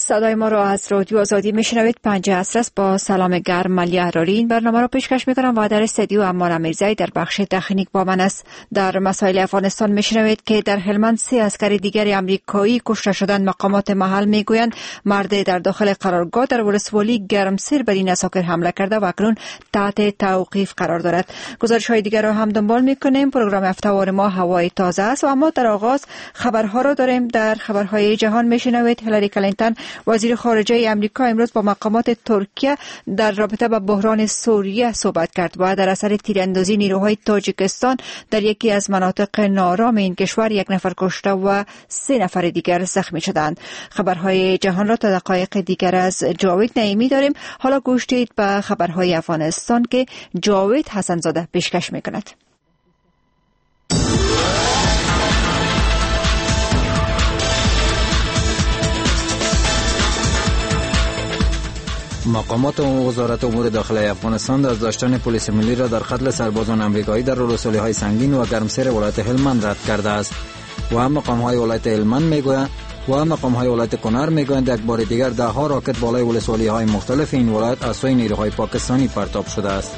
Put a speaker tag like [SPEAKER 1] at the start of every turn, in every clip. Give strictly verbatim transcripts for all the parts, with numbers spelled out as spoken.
[SPEAKER 1] صدای ما را از رادیو آزادی میشنوید. پنج عصر است. با سلام گرم ملی احراری این برنامه را پیشکش میکنم و در استودیو امان میرزایی در بخش تکنیک با من است. در مسائل افغانستان میشنوید که در هلمند سه عسکر دیگر امریکایی کشته شدند. مقامات محل میگویند مرد در داخل قرارگاه در ولسوالی گرمسیر بر این عساکر حمله کرده و اکنون تحت توقیف قرار دارد. گزارش های دیگر را هم دنبال میکنیم. پروگرام هفته‌وار ما هوای تازه است و اما در آغاز خبرها را داریم. در خبرهای جهان میشنوید هیلاری کلینتون وزیر خارجه امریکا امروز با مقامات ترکیه در رابطه با بحران سوریه صحبت کرد و در اثر تیراندازی نیروهای تاجیکستان در یکی از مناطق ناآرام این کشور یک نفر کشته و سه نفر دیگر زخمی شدند. خبرهای جهان را تا دقایق دیگر از جاوید نعیمی داریم. حالا گوش دهید به خبرهای افغانستان که جاوید حسنزاده پیشکش میکند.
[SPEAKER 2] مقامات وزارت امور داخلی افغانستان داشتن پلیس ملی را در قتل سربازان امریکایی در رسولی‌های سنگین و گرمسیر ولایت هلمند رد کرده است. و هم مقام‌های ولایت هلمند میگویند و هم مقام‌های ولایت کنر میگویند یک بار دیگر ده ها راکت بالای ولسوالی‌های مختلف این ولایت از سوی نیروهای پاکستانی پرتاب شده است.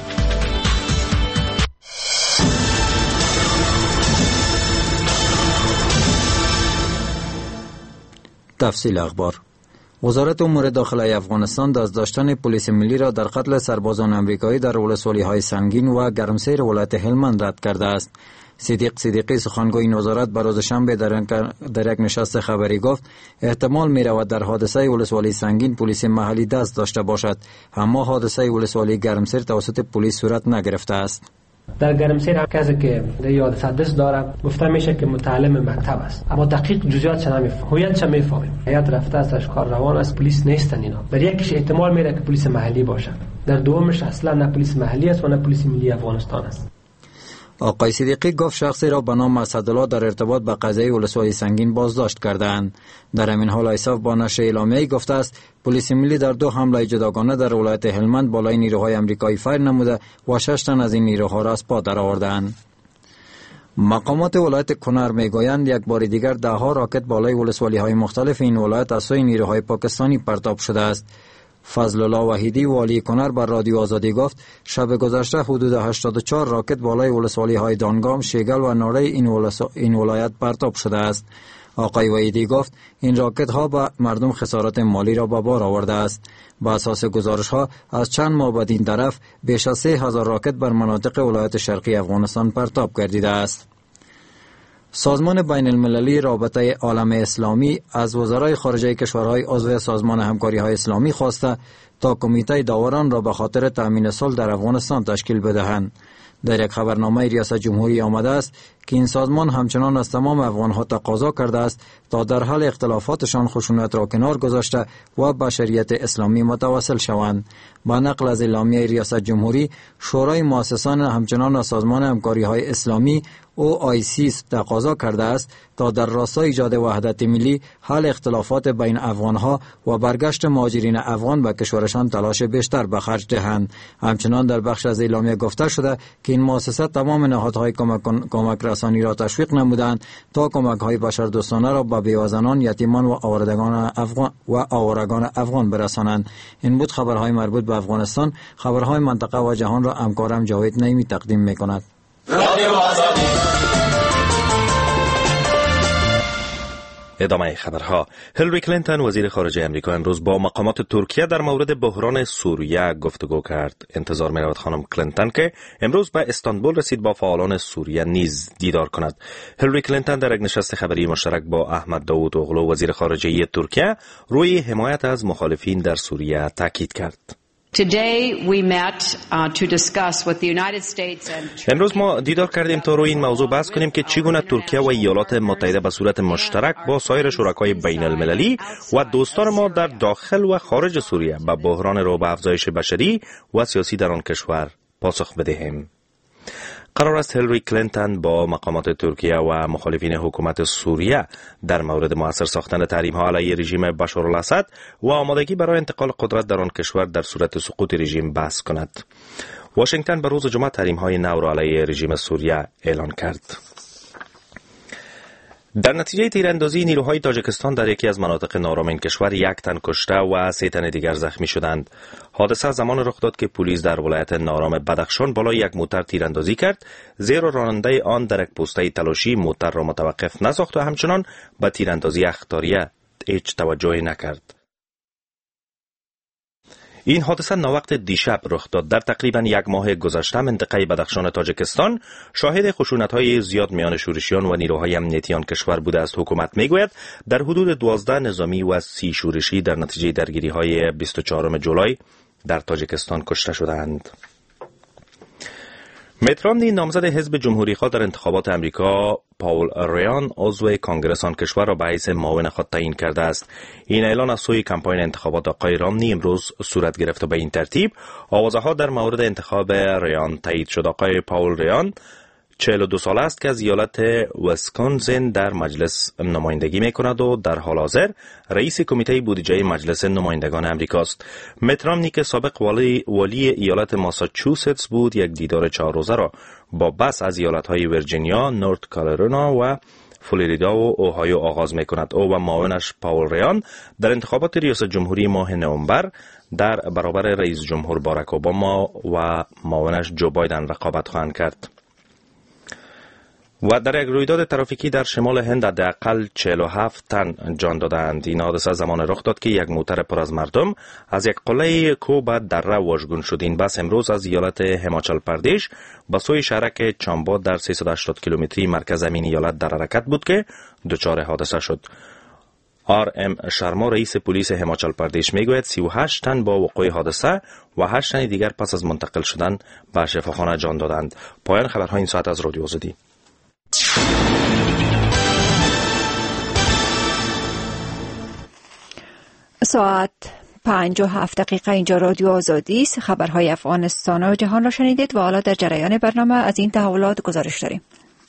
[SPEAKER 2] تفصیل اخبار. وزارت امور داخلی افغانستان داشتن پلیس ملی را در قتل سربازان امریکایی در ولسوالی‌های سنگین و گرمسیر ولایت هلمند رد کرده است. صدیق صدیقی سخنگوی این وزارت به روز شنبه در, در یک نشست خبری گفت احتمال می رود در حادثه ولسوالی سنگین پلیس محلی دست داشته باشد، اما حادثه ولسوالی گرمسیر توسط پلیس صورت نگرفته است.
[SPEAKER 3] در گرمسیر کسی که در یاد صدست داره گفته میشه که متعلم مکتب است، اما دقیق جزئیاتش نمیفهمیم، هویتش میفهمیم. هیئت رفته است، کار روان است، پلیس نیستن اینا. در یکیش احتمال میره که پلیس محلی باشه، در دومش اصلا نه پلیس محلی است و نه پلیس ملی افغانستان است.
[SPEAKER 2] آقای صدیقی گفت شخصی را به نام اسدالله در ارتباط با قضیه ولسوالی سنگین بازداشت کردند. در همین حال ایساف با نشر اعلامیه‌ای گفته است پلیس ملی در دو حمله جداگانه در ولایت هلمند بالای نیروهای امریکایی فایر نموده و شش تن از این نیروها را از پا درآوردند. مقامات ولایت کنر میگویند یک بار دیگر ده ها راکت بالای ولسوالی‌های مختلف این ولایت از سوی نیروهای پاکستانی پرتاب شده است. فضل الله وحیدی والی کنر بر رادیو آزادی گفت شب گذشته حدود هشتاد و چهار راکت بالای ولسوالی‌های دانگام، شیگل و ناره این, ولس... این ولایت پرتاب شده است. آقای وحیدی گفت این راکت ها به مردم خسارات مالی را به بار آورده است. با اساس گزارش ها از چند ماه بعد این طرف بیش از سه هزار راکت بر مناطق ولایت شرقی افغانستان پرتاب گردیده است. سازمان بین المللی رابطه عالم اسلامی از وزرای خارجه کشورهای عضو سازمان همکاری های اسلامی خواسته تا کمیته داوران را به خاطر تامین صلح در افغانستان تشکیل بدهند. در یک خبرنامه ریاست جمهوری آمده است که این سازمان همچنان از تمام افغانها تقاضا کرده است تا در حل اختلافاتشان خشونت را کنار گذاشته و به شریعت اسلامی متوسل شوند. با نقل از اعلامیه ریاست جمهوری، شورای مؤسسان همچنان از سازمان همکاری های اسلامی او آی سی تقاضا کرده است تا در راستای ایجاد وحدت ملی، حل اختلافات بین افغانها و برگشت مهاجرین افغان به کشورشان تلاش بیشتر به خرج دهند. همچنان در بخش از اعلامیه گفته شده که این مؤسسات تمام نهادهای کمک, کمک رسانی را تشویق نمودند تا کمک‌های بشردوستانه را به بیوه‌زنان، یتیمان و آوارگان افغان و آوارگان افغان برسانند. این بود خبرهای مربوط به افغانستان. خبرهای منطقه و جهان را همکارم جاوید نعیمی تقدیم می‌کند.
[SPEAKER 4] ادامه خبرها. هیلاری کلینتون وزیر خارجه امریکا امروز با مقامات ترکیه در مورد بحران سوریه گفتگو کرد. انتظار می رود خانم کلینتون که امروز به استانبول رسید با فعالان سوریه نیز دیدار کند. هیلاری کلینتون در یک نشست خبری مشترک با احمد داوود اوغلو وزیر خارجه ترکیه روی حمایت از مخالفین در سوریه تاکید کرد. امروز ما دیدار کردیم تا روی این موضوع بحث کنیم که چگونه ترکیه و ایالات متحده به صورت مشترک با سایر شرکای بین المللی و دوستان ما در داخل و خارج سوریه به بحران رو به افزایش بشری و سیاسی در آن کشور پاسخ بدهیم. قرار است هیلاری کلینتون با مقامات ترکیه و مخالفین حکومت سوریه در مورد مؤثر ساختن تحریم‌ها علیه رژیم بشارالاسد و آمادگی برای انتقال قدرت در آن کشور در صورت سقوط رژیم بحث کند. واشنگتن به روز جمعه تحریم‌های نو را علیه رژیم سوریه اعلان کرد. در نتیجه تیراندازی نیروهای تاجیکستان در یکی از مناطق نارام این کشور یک تن کشته و سه تن دیگر زخمی شدند. حادثه زمان رخ داد که پلیس در ولایت نارام بدخشان بالای یک موتر تیراندازی کرد، زیرا راننده آن در یک پوسته تلاشی موتر را متوقف نساخت و همچنان به تیراندازی اخطاریه هیچ توجهی نکرد. این حادثه ناوقت دیشب رخ داد. در تقریبا یک ماه گذشته منطقه بدخشان تاجیکستان شاهد خشونت‌های زیاد میان شورشیان و نیروهای امنیتی آن کشور بوده است. حکومت میگوید در حدود دوازده نظامی و سی شورشی در نتیجه درگیری‌های بیست و چهارم جولای در تاجیکستان کشته شدند. میت رامنی نامزد حزب جمهوری‌خواه در انتخابات امریکا پاول ریان عضو کانگرس آن کشور را به حیث معاون خود تعیین کرده است. این اعلان از سوی کمپاین انتخابات آقای رامنی امروز صورت گرفت و به این ترتیب آوازها در مورد انتخاب ریان تایید شد. آقای پاول ریان چهل و دو ساله است که از ایالت ویسکانسین در مجلس نمایندگی میکند و در حال حاضر رئیس کمیته بودجه مجلس نمایندگان امریکاست. میت رامنی که سابق والی, والی ایالت ماساچوستس بود، یک دیدار چهار روزه را با بس از ایالت‌های ویرجینیا، نورت کارولینا و فلوریدا و اوهایو آغاز میکند. او و معاونش پاول ریان در انتخابات ریاست جمهوری ماه نوامبر در برابر رئیس جمهور باراک اوباما و معاونش جو بایدن رقابت خواهند کرد. و در یک رویداد ترافیکی در شمال هند حداقل چهل و هفت تن جان دادند. این حادثه زمان رخ داد که یک موتر پر از مردم از یک قله کوه به دره واژگون شد. این بس امروز از ایالت هماچال پردیش به سوی شهرک چامبا در سیصد و هشتاد کیلومتری مرکز همین ایالت در حرکت بود که دچار حادثه شد. آر ام شرما رئیس پلیس هماچال پردیش میگوید سی و هشت تن با وقوع حادثه و هشت تن دیگر پس از منتقل شدن به شفاخانه جان دادند. پایان خبرهای این ساعت از رادیو آزادی.
[SPEAKER 1] ساعت پنج و هفت دقیقه اینجا رادیو آزادی است. خبرهای افغانستان و جهان را شنیدید و حالا در جریان برنامه از این تحولات گزارش داریم.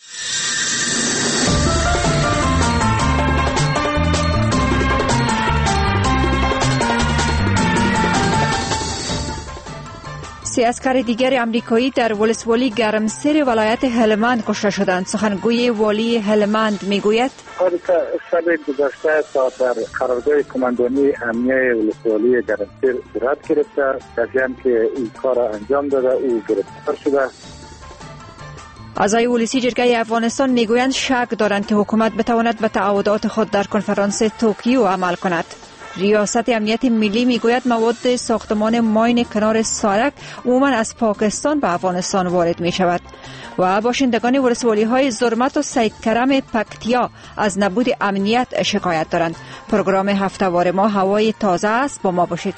[SPEAKER 1] سه اسکر دیگر امریکایی در ولسوالی گرمسیر ولایت هلمند کشته شدند. سخنگوی والی هلمند میگوید
[SPEAKER 5] حادثه شب گذشته ساعت در قرارگاه کماندانی امنیه ولسوالی گرمسیر صورت گرفته. کسی هم که این کار را انجام داده او گرفتار شده.
[SPEAKER 1] اعضای ولسی جرگه افغانستان میگویند شک دارند که حکومت بتواند به تعهدات خود در کنفرانس توکیو عمل کند. ریاست امنیت ملی میگوید مواد ساختمان ماین کنار سارک عموما از پاکستان به افغانستان وارد می شود. و باشندگان ولسوالی های زرمت و سید کرم پکتیا از نبود امنیت شکایت دارند. پروگرام هفتهوار ما هوای تازه است، با ما باشید.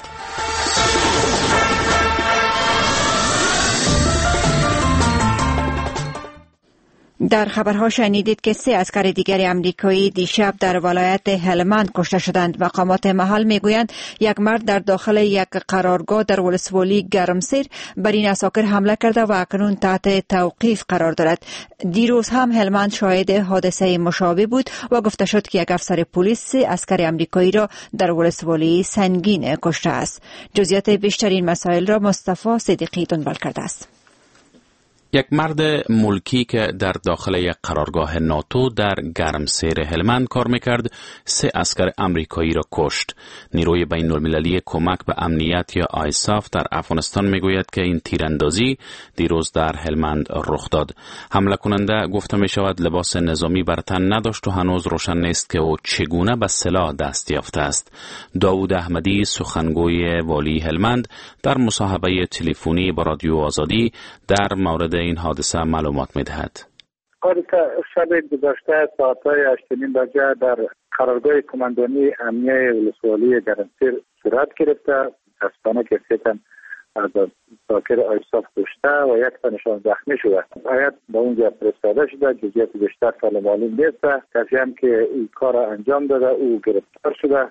[SPEAKER 1] در خبرها شنیدید که سه اسکر دیگر امریکایی دیشب در ولایت هلمند کشته شدند. مقامات محل میگویند یک مرد در داخل یک قرارگاه در ولسوالی گرمسیر بر این اساکر حمله کرده و اکنون تحت توقیف قرار دارد. دیروز هم هلمند شاهد حادثه مشابه بود و گفته شد که یک افسر پلیس اسکر امریکایی را در ولسوالی سنگین کشته است. جزئیات بیشتر این مسائل را مصطفی صدیقی دنبال کرده است.
[SPEAKER 6] یک مرد ملکی که در داخل یک قرارگاه ناتو در گرمسیر هلمند کار میکرد سه اسکر امریکایی را کشت. نیروی بین المللی کمک به امنیت یا آیساف در افغانستان میگوید که این تیراندازی دیروز در هلمند رخ داد. حمله کننده گفته می شود لباس نظامی بر تن نداشت و هنوز روشن نیست که او چگونه به سلاح دست یافته است. داوود احمدی سخنگوی والی هلمند در مصاحبه تلفنی با رادیو آزادی در مورد این حادثه معلومات می‌دهد.
[SPEAKER 5] حادثه شب گذشته ساعت‌های هشت و نیم بجه در قرارگاه کماندانی امنیه ولسوالی گرمسیر صورت گرفته. متأسفانه که سه تن از ساکر آیساف کشته و یک تنشان زخمی شده. هیئت به اونجا فرستاده شده. جزئیات بیشتر فعلا معلوم نیست. کسی هم که این کار را انجام داده او گرفتار شده.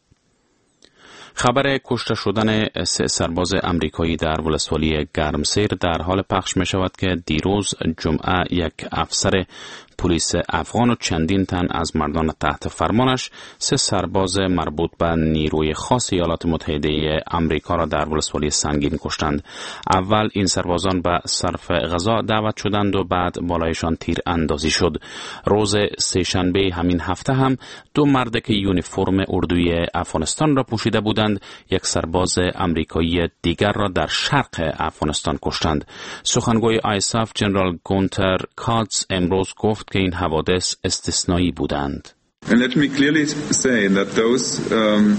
[SPEAKER 6] خبر کشته شدن سه سرباز امریکایی در ولسوالی گرمسیر در حال پخش می شود که دیروز جمعه یک افسر پلیس افغان و چندین تن از مردان تحت فرمانش سه سرباز مربوط به نیروی خاص ایالات متحده آمریکا را در ولسوالی سنگین کشتند. اول این سربازان به صرف غذا دعوت شدند و بعد بالایشان تیر اندازی شد. روز سه‌شنبه همین هفته هم دو مرد که یونیفرم اردوی افغانستان را پوشیده بودند یک سرباز آمریکایی دیگر را در شرق افغانستان کشتند. سخنگوی آیساف جنرال گونتر کاتز امروز گفت که این حوادث استثنایی بودند.
[SPEAKER 7] And let me clearly say that those um,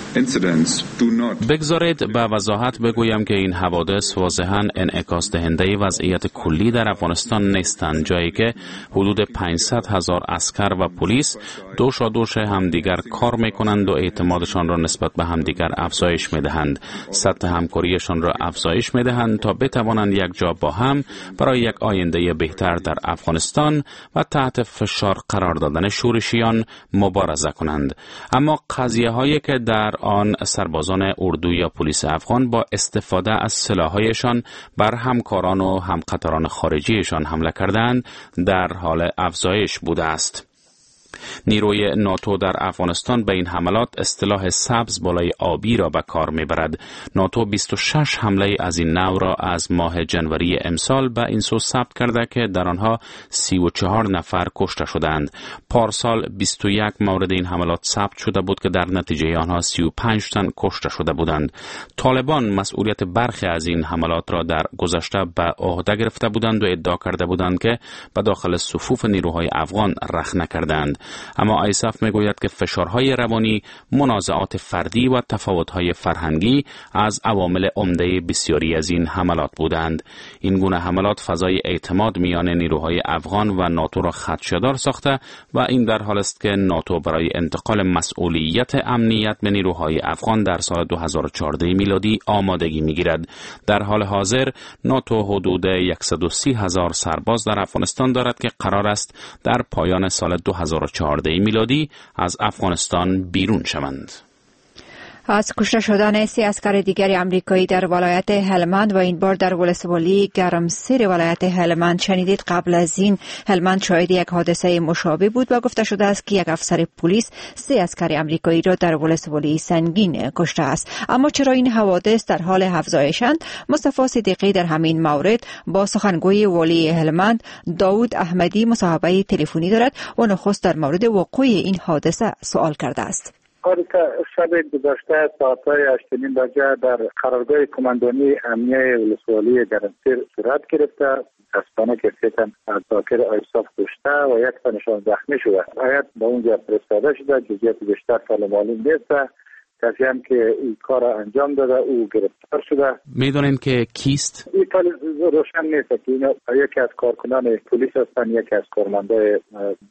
[SPEAKER 6] بگذارید به وضاحت بگویم که این حوادث واضحاً انعکاس دهنده وضعیت کلی در افغانستان نیستند، جایی که حدود پانصد هزار عسکر و پلیس دوشادوش همدیگر کار میکنند و اعتمادشان را نسبت به همدیگر افزایش میدهند. سطح همکاریشان را افزایش میدهند تا بتوانند یک جا با هم برای یک آینده بهتر در افغانستان و تحت فشار قرار دادن شورشیان مبارزه کنند. اما قضیه هایی که در آن سربازان اردو یا پلیس افغان با استفاده از سلاح‌هایشان بر همکاران و همقطاران خارجیشان حمله کردند در حال افزایش بوده است. نیروی ناتو در افغانستان به این حملات اصطلاح سبز بالای آبی را به کار میبرد. ناتو بیست و شش حمله از این نوع را از ماه جنوری امسال به این سو ثبت کرده که در آنها سی و چهار نفر کشته شدند. پارسال بیست و یک مورد این حملات ثبت شده بود که در نتیجه آنها سی و پنج تن کشته شده بودند. طالبان مسئولیت برخی از این حملات را در گذشته به عهده گرفته بودند و ادعا کرده بودند که به داخل صفوف نیروهای افغان رخنه کردند. اما آیساف میگوید که فشارهای روانی، منازعات فردی و تفاوت‌های فرهنگی از عوامل عمده بسیاری از این حملات بودند. این گونه حملات فضای اعتماد میان نیروهای افغان و ناتو را خدشه‌دار ساخته و این در حال است که ناتو برای انتقال مسئولیت امنیت به نیروهای افغان در سال دو هزار و چهارده میلادی آمادگی میگیرد. در حال حاضر ناتو حدود صد و سی هزار سرباز در افغانستان دارد که قرار است در پایان سال دو هزار و چهارده میلادی از افغانستان بیرون شوند.
[SPEAKER 1] از کشته شدن سه اسکر دیگری آمریکایی در ولایت هلمند و این بار در ولسوالی گرمسیر ولایت هلمند شنیدید. قبل از این هلمند شاهد یک حادثه مشابه بود و گفته شده است که یک افسر پلیس سه اسکر آمریکایی را در ولسوالی سنگین کشته است. اما چرا این حوادث در حال افزایشند؟ مصطفی صدیقی در همین مورد با سخنگوی والی هلمند داود احمدی مصاحبه تلفنی دارد و نخست در مورد وقوع این حادثه سوال کرده است.
[SPEAKER 5] شب گذشته ساعتهای هشت نیم بجه در قرارگاه کماندانی امنیه ولسوالی گرمسیر صورت گرفته. متاسفانه کسی تن از ذاکر آیساف کشته و یک تنشان زخمی شده. هیئت به اونجا فرستاده شده. جزئیات بیشتر سال معلوم نیست. کسی هم که این کار انجام داده او گرفتار شده.
[SPEAKER 6] میدونین که کیست؟
[SPEAKER 5] این کار روشن نیست که اینا یکی از کارکنان پلیس هستن، یکی از کارمندای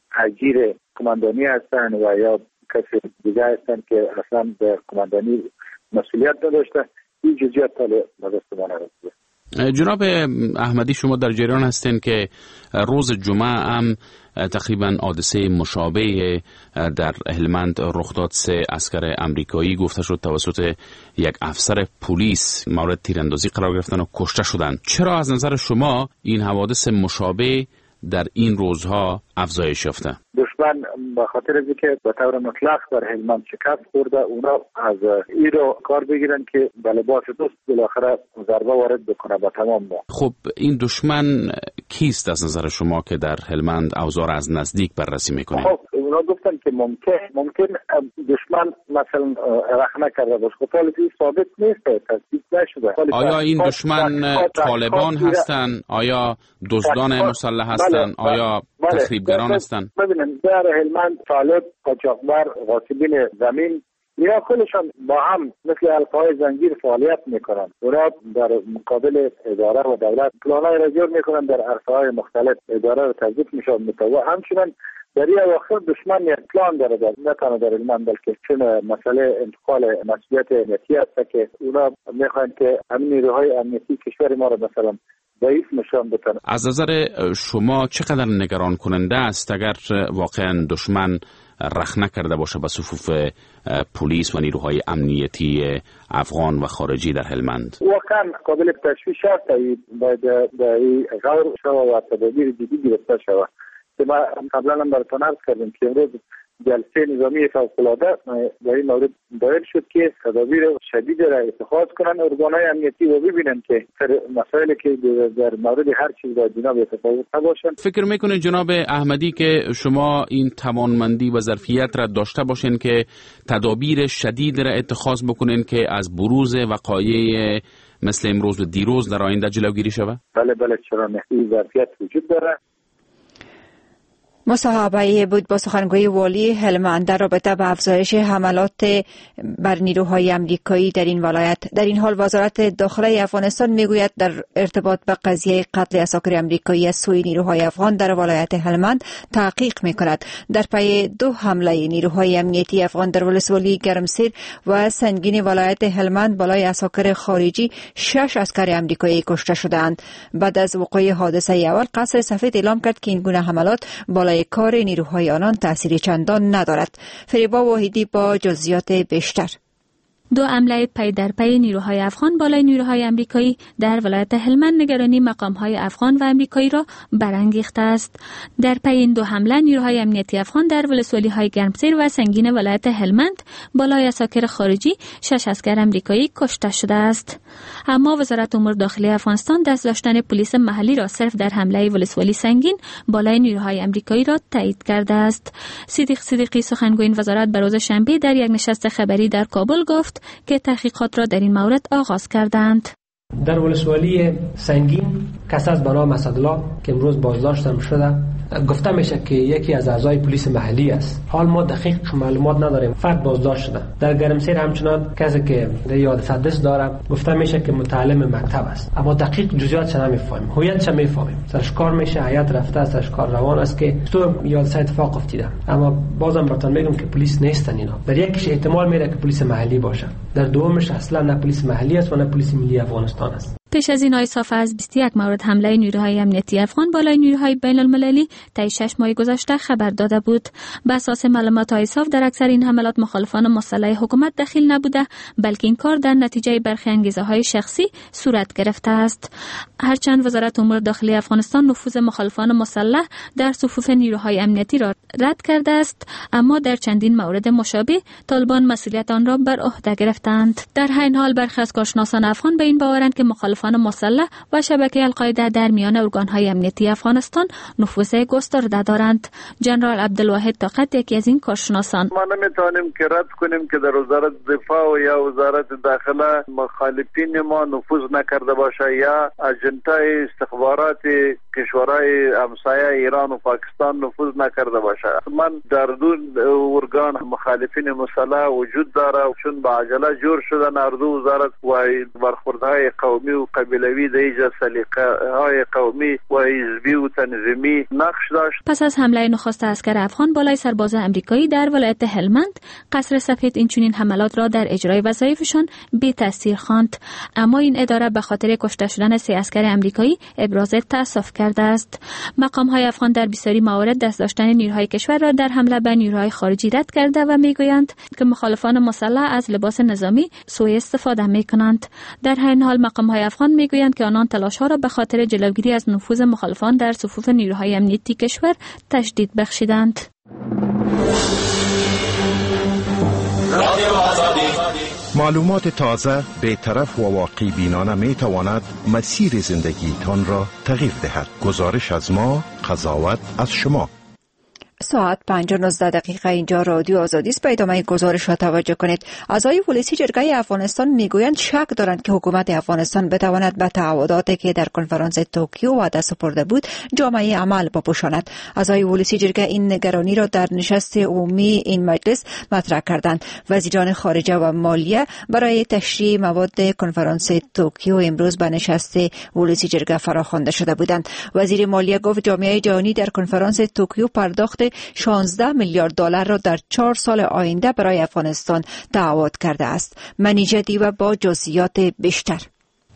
[SPEAKER 5] اجیر کماندانی هستن و یا کسی دیگه هستن که اصلا به کماندانی مسئولیت نداشته. این جزئیات تا به دست ما نرسیده.
[SPEAKER 6] جناب احمدی، شما در جریان هستین که روز جمعه هم تقریبا حادثه مشابه در هلمند رخ داد. سه اسکر آمریکایی گفته شد توسط یک افسر پلیس مورد تیراندازی قرار گرفتن و کشته شدند. چرا از نظر شما این حوادث مشابه در این روزها افزایش یافته؟
[SPEAKER 5] دشمن به خاطر اینکه به طور مطلق در هلمند شکست خورده، اونا از این رو کار بگیرن که به لباس دوست بالاخره ضربه وارد بکنه به تمام ما.
[SPEAKER 6] خب این دشمن کیست از نظر شما که در هلمند اوضاع از نزدیک بررسی میکنه؟
[SPEAKER 5] خب اونا گفتن که ممکن ممکن دشمن مثلا رخنه کرده باشه. خب حالا این ثابت نیست، تصدیق نشده.
[SPEAKER 6] آیا این دشمن طالبان هستن؟ آیا دزدان مسلح هستن؟ آیا تخریبگران هستن؟
[SPEAKER 5] ببینید در هلمند طالب، قاچاقبر، غاصبین زمین، اینا خودشان با هم مثل حلقه‌های زنجیر فعالیت میکنن. اونا در مقابل اداره و دولت پلان‌های را جور میکنن، در عرصه‌های مختلف اداره رو تضعیف میشن و همچنین در این اواخر دشمن یک پلان داره، در نه تنها در هلمند بلکه چون مسئله انتقال مسئولیت امنیتی است که اونا میخوان که همین نیروهای امنیتی کشور ما رو مثلا ضعیف نشان بدن.
[SPEAKER 6] از نظر شما چقدر نگران کننده است اگر واقعا دشمن رخنه کرده باشه به صفوف پلیس و نیروهای امنیتی افغان و خارجی در هلمند؟
[SPEAKER 5] واقعا قابل تشویش است. باید به غور شود و تدابیر جدی گرفته شود که ما قبلا هم براتون عرض کردیم که امروز جلسه نظامی فوق‌العاده در این مورد دایر شد که تدابیر شدید را اتخاذ کنند ارگان‌های امنیتی و ببینند که مسائلی که در مورد هر چیز با جناب اتفاق نباشند.
[SPEAKER 6] فکر میکنید جناب احمدی که شما این توانمندی و ظرفیت را داشته باشین که تدابیر شدید را اتخاذ بکنین که از بروز وقایع مثل امروز و دیروز در آینده جلوگیری شود؟
[SPEAKER 5] بله بله چرا نه، این ظرفیت وجود داره.
[SPEAKER 1] مصاحبه بود با سخنگوی والی هلمند در رابطه با افزایش حملات بر نیروهای امریکایی در این ولایت. در این حال وزارت داخله افغانستان میگوید در ارتباط با قضیه قتل عساکر امریکایی از سوی نیروهای افغان در ولایت هلمند تحقیق میکند. در پی دو حمله نیروهای امنیتی افغان در ولسوالی گرمسیر و سنگین ولایت هلمند بالای عساکر خارجی شش عسکر امریکایی کشته شدند. بعد از وقوع حادثه اول قصر سفید اعلام کرد که این گونه حملات بالای کار نیروهای آنان تأثیر چندان ندارد. فریبا واحدی با جزئیات بیشتر.
[SPEAKER 8] دو حمله پی در پی نیروهای افغان بالای نیروهای امریکایی در ولایت هلمند نگرانی مقام‌های افغان و امریکایی را برانگیخته است. در پی این دو حمله نیروهای امنیتی افغان در ولسوالی‌های گرمسیر و سنگین ولایت هلمند بالای عساکر خارجی شش عسکر امریکایی کشته شده است. اما وزارت امور داخلی افغانستان دست داشتن پلیس محلی را صرف در حمله ولسوالی سنگین بالای نیروهای امریکایی را تایید کرده است. صدیق صدیقی سخنگوی این وزارت به روز شنبه در یک نشست خبری در کابل گفت که تحقیقات را در این مورد آغاز کردند.
[SPEAKER 3] در ولسوالی سنگین کس از بنام اسدالله که امروز بازداشت شده گفته میشه که یکی از اعضای پلیس محلی است. حال ما دقیق معلومات نداریم، فرد بازداشت شده. در گرمسیر همچنان کسی که یاد حادثه داره گفته میشه که متعلم مکتب است، اما دقیق جزئیاتش نمیفهمیم، هویتش نمیفهمیم. سرش کار میشه، هیئت رفته است، سرش کار روان است که تو یاد اتفاق افتیده. اما بازم براتون میگم که پلیس نیستن اینا. در یکیش احتمال میره که پلیس محلی باشه، در دومش اصلا نه پلیس محلی است و نه پلیس ملی افغانستان است.
[SPEAKER 8] پیش از این آیساف از بیست و یک مورد حمله نیروهای امنیتی افغان بالای نیروهای بین المللی طی شش ماه گذشته خبر داده بود. بر اساس معلومات آیساف در اکثر این حملات مخالفان مسلح حکومت دخیل نبوده، بلکه این کار در نتیجه برخی انگیزه‌های شخصی صورت گرفته است. هرچند وزارت امور داخلی افغانستان نفوذ مخالفان مسلح در صفوف نیروهای امنیتی را رد کرده است، اما در چندین مورد مشابه طالبان مسئولیت آن را بر عهده گرفتند. در همین حال برخی از کارشناسان افغان به این باورند که مخالفان مسلح و شبکه القاعده در میان ارگان‌های امنیتی افغانستان نفوذ گسترده دارند. جنرال عبدالواحد طاقت یکی از این کارشناسان:
[SPEAKER 9] ما نمیتونیم که رد کنیم که در وزارت دفاع و یا وزارت داخله مخالفین ما نفوذ نکرده باشه یا اجنتای استخبارات کشورهای همسایه ایران و پاکستان نفوذ نکرده باشه. من در دو ارگان مخالفین مسلح وجود داره، چون با عجله جور شدن هر دو وزارت و برخوردهای قومی و قبیلوی در اینجا سلیقه‌های قومی و حزبی و تنظیمی نقش داشت.
[SPEAKER 8] پس از حمله نخست عسکر افغان بالای سرباز امریکایی در ولایت هلمند، قصر سفید این چنین حملات را در اجرای وظایفشان بی تاثیر خواند. اما این اداره به خاطر کشته شدن سه عسکر امریکایی ابراز تأسف کرده است. مقام‌های افغان در بسیاری موارد دست داشتن نیروهای کشور را در حمله به نیروهای خارجی رد کرده و میگویند که مخالفان مسلح از لباس نظامی سوء استفاده میکنند. در همین حال مقام‌های افغان میگویند که آنان تلاش‌ها را به خاطر جلوگیری از نفوذ مخالفان در صفوف نیروهای امنیتی کشور تشدید بخشیدند.
[SPEAKER 10] معلومات تازه، بی‌طرف و واقع بینانه می تواند مسیر زندگیتان را تغییر دهد. گزارش از ما، قضاوت از شما.
[SPEAKER 1] ساعت پنج و نوزده دقیقه اینجا رادیو آزادی است. به ادامه گزارش ها توجه کنید. اعضای پلیسی جرگه افغانستان میگویند شک دارند که حکومت افغانستان بتواند به تعهداتی که در کنفرانس توکیو وعده سپرده بود جامعه عمل بپوشاند. اعضای پلیسی جرگه این نگرانی را در نشست عمومی این مجلس مطرح کردند. وزیران خارجه و مالیه برای تشریح مواد کنفرانس توکیو امروز به نشست پلیسی جرگه فراخوانده شده بودند. وزیر مالیه گفت جامعه جهانی در کنفرانس توکیو پرداخت شانزده میلیارد دلار را در چهار سال آینده برای افغانستان تعهد کرده است. منیژه دیو با جزئیات بیشتر.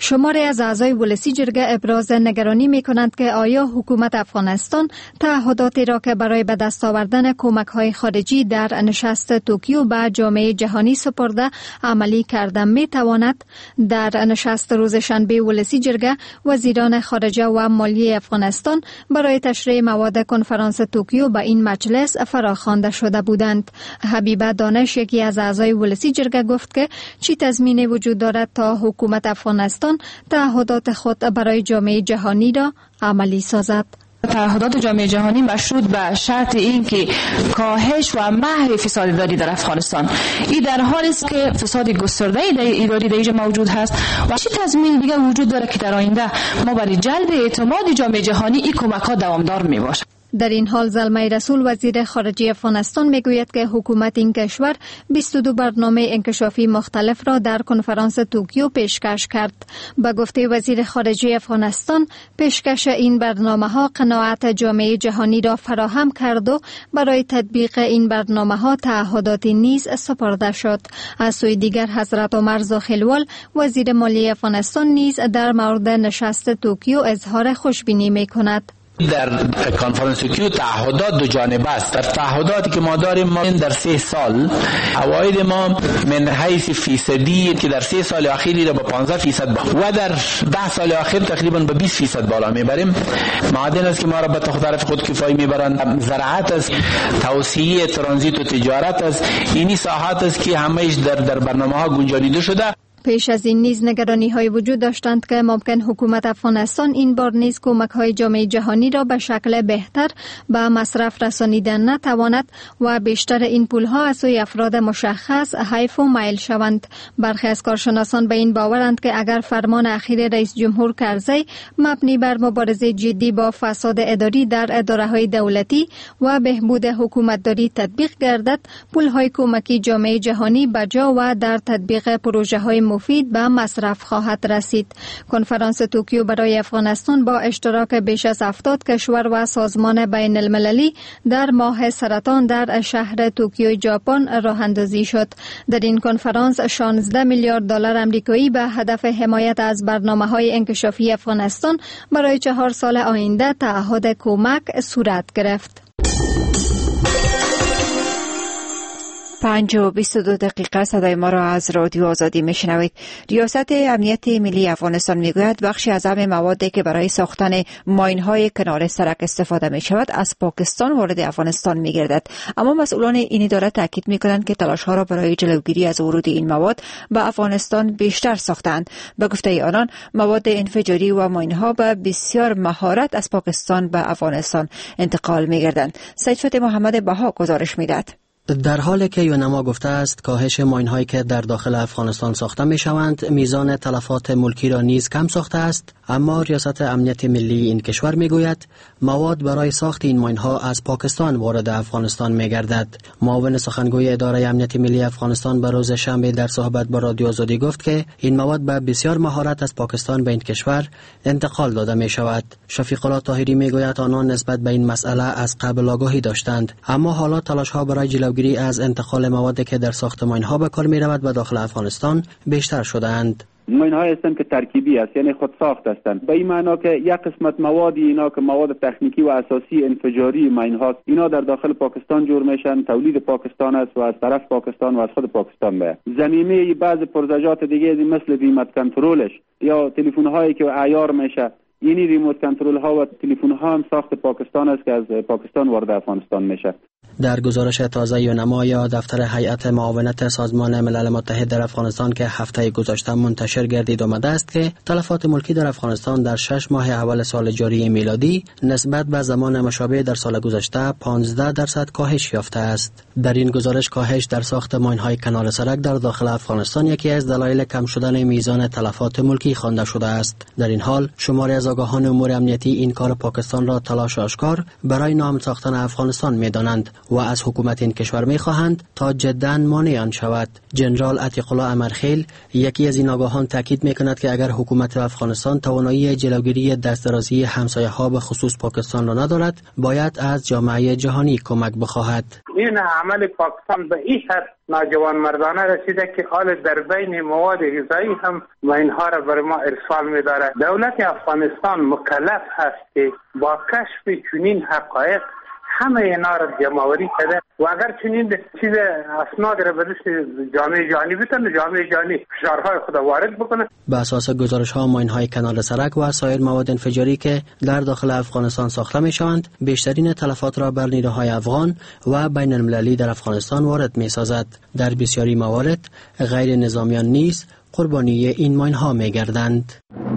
[SPEAKER 11] شماری از اعضای ولسی جرگه ابراز نگرانی می کنند که آیا حکومت افغانستان تعهداتی را که برای به دست آوردن کمک‌های خارجی در نشست توکیو به جامعه جهانی سپرده عملی کرده می تواند. در نشست روز شنبه ولسی جرگه وزیران خارجه و مالیه افغانستان برای تشریح مواد کنفرانس توکیو به این مجلس فراخوانده شده بودند. حبیبه دانش یکی از اعضای ولسی جرگه گفت که چی تضمینی وجود دارد تا حکومت افغانستان تعهدات خود برای جامعه جهانی را عملی سازد.
[SPEAKER 12] تعهدات جامعه جهانی مشروط به شرط این که کاهش و محو فساد اداری در افغانستان، این در حالی است که فساد گسترده اداری در اینجا موجود هست و چه تضمین دیگه وجود داره که در آینده ما برای جلب اعتماد جامعه جهانی این کمک ها دوامدار می باشه.
[SPEAKER 11] در این حال زلمه رسول وزیر خارجه افغانستان میگوید که حکومت این کشور بیست و دو برنامه انکشافی مختلف را در کنفرانس توکیو پیشکش کرد. به گفته وزیر خارجه افغانستان، پیشکش این برنامه ها قناعت جامعه جهانی را فراهم کرد و برای تطبیق این برنامه ها تعهداتی نیز سپرده شد. از سوی دیگر حضرت عمر زاخیلوال وزیر مالیه افغانستان نیز در مورد نشست توکیو اظهار خوشبینی میکند.
[SPEAKER 13] در کنفرانس توکیو تعهدات دو جانبه است. در تعهداتی که ما داریم، ما در سه سال عواید ما من حیث فیصدی که در سه سال اخیری را به پانزده فیصد و در ده سال اخیر تقریبا به بیست فیصد بالا میبریم. معادن است که ما را به طرف خود کفایی میبرند، زراعت است، توسعه ترانزیت و تجارت است. اینی ساحات است که همه‌اش در در برنامه ها گنجانیده شده.
[SPEAKER 11] پیش از این نیز نگرانی های وجود داشتند که ممکن حکومت افغانستان این بار نیز کمک های جامعه جهانی را به شکل بهتر به مصرف رسانیدن نتواند و بیشتر این پول ها از سوی افراد مشخص حیف و میل شوند. برخی از کارشناسان به این باورند که اگر فرمان اخیر رئیس جمهور کرزی مبنی بر مبارزه جدی با فساد اداری در اداره های دولتی و بهبود حکومتداری تطبیق گردد، پول های کمکی جامعه جهانی بجا و در تطبیق پروژه های مفید به مصرف خواهد رسید. کنفرانس توکیو برای افغانستان با اشتراک بیش از هفتاد کشور و سازمان بین المللی در ماه سرطان در شهر توکیو ژاپن راه اندازی شد. در این کنفرانس شانزده میلیارد دلار آمریکایی به هدف حمایت از برنامه‌های انکشافی افغانستان برای چهار سال آینده تعهد کمک صورت گرفت.
[SPEAKER 1] پنج و بیست و دو دقیقه صدای ما را از رادیو آزادی میشنوید. ریاست امنیت ملی افغانستان میگوید بخشی از همه موادی که برای ساختن ماین‌های کنار سرک استفاده می شود از پاکستان وارد افغانستان میگردد. اما مسئولان این اداره تاکید میکنند که تلاش‌ها را برای جلوگیری از ورود این مواد به افغانستان بیشتر ساختند. به گفته آنان، مواد انفجاری و ماین‌ها به بسیار مهارت از پاکستان به افغانستان انتقال میگردند. سید فتح محمد بها گزارش میدهد.
[SPEAKER 14] در حالی که یونما گفته است کاهش ماین‌هایی که در داخل افغانستان ساخته می‌شوند میزان تلفات ملکی را نیز کم ساخته است، اما ریاست امنیت ملی این کشور میگوید مواد برای ساخت این ماین‌ها از پاکستان وارد افغانستان میگردد. معاون سخنگوی اداره امنیت ملی افغانستان به روز شنبه در صحبت با رادیو آزادی گفت که این مواد به بسیار مهارت از پاکستان به این کشور انتقال داده می‌شود. شفیق الله طاهری میگوید آنان نسبت به این مسئله از قبل آگاهی داشتند، اما حالا تلاش‌ها برای جلوگیری از انتقال موادی که در ساختمان‌ها به کار می‌رود به داخل افغانستان بیشتر شده‌اند.
[SPEAKER 15] ماین‌های هستند که ترکیبی است، یعنی خود ساخت هستند. به این معنا که یک قسمت موادی اینا که مواد تکنیکی و اساسی انفجاری ماین‌هاست، اینا در داخل پاکستان جور میشن، تولید پاکستان است و از طرف پاکستان و از خود پاکستان به ضمیمه بعض پرزجات دیگه مثل ریموت کنترلش یا تلفن‌هایی که عیار میشه، یعنی ریموت کنترل ها و تلفن ها هم ساخت پاکستان است که از پاکستان وارد افغانستان میشه.
[SPEAKER 14] در گزارش تازه یونما یا دفتر هیئت معاونت سازمان ملل متحد در افغانستان که هفته گذشته منتشر گردید آمده است که تلفات ملکی در افغانستان در شش ماه اول سال جاری میلادی نسبت به زمان مشابه در سال گذشته پانزده درصد کاهش یافته است. در این گزارش کاهش در ساخت ماین‌های کنار سرک در داخل افغانستان یکی از دلایل کم شدن میزان تلفات ملکی خوانده شده است. در این حال شماری از آگاهان امور امنیتی این کار پاکستان را تلاش آشکار برای نام ساختن افغانستان می‌دانند و از حکومت این کشور می خواهند تا جداً مانع آن شود. جنرال عتیق الله امرخیل یکی از این آگاهان تاکید می کند که اگر حکومت افغانستان توانایی جلوگیری دسترسی همسایه ها به خصوص پاکستان را ندارد، باید از جامعه جهانی کمک بخواهد.
[SPEAKER 16] این عمل پاکستان به این حد ناجوان مردانه رسیده که حال در بین مواد غذایی هم و اینها را بر ما ارسال می دارد. دولت افغانستان مکلف هست که با کشف چنین حقایق همه اینا را جمع‌آوری کرده و اگر چنین چیز اسناد را به دست جامعه جهانی بتونه، جامعه جهانی فشارهای خود وارد بکنه.
[SPEAKER 14] به اساس گزارش ها، ماین‌های کانال سرک و سایر مواد انفجاری که در داخل افغانستان ساخته می شوند، بیشترین تلفات را بر نیروهای افغان و بین المللی در افغانستان وارد می سازد. در بسیاری موارد غیر نظامیان نیز قربانی این ماین‌ها می گردند.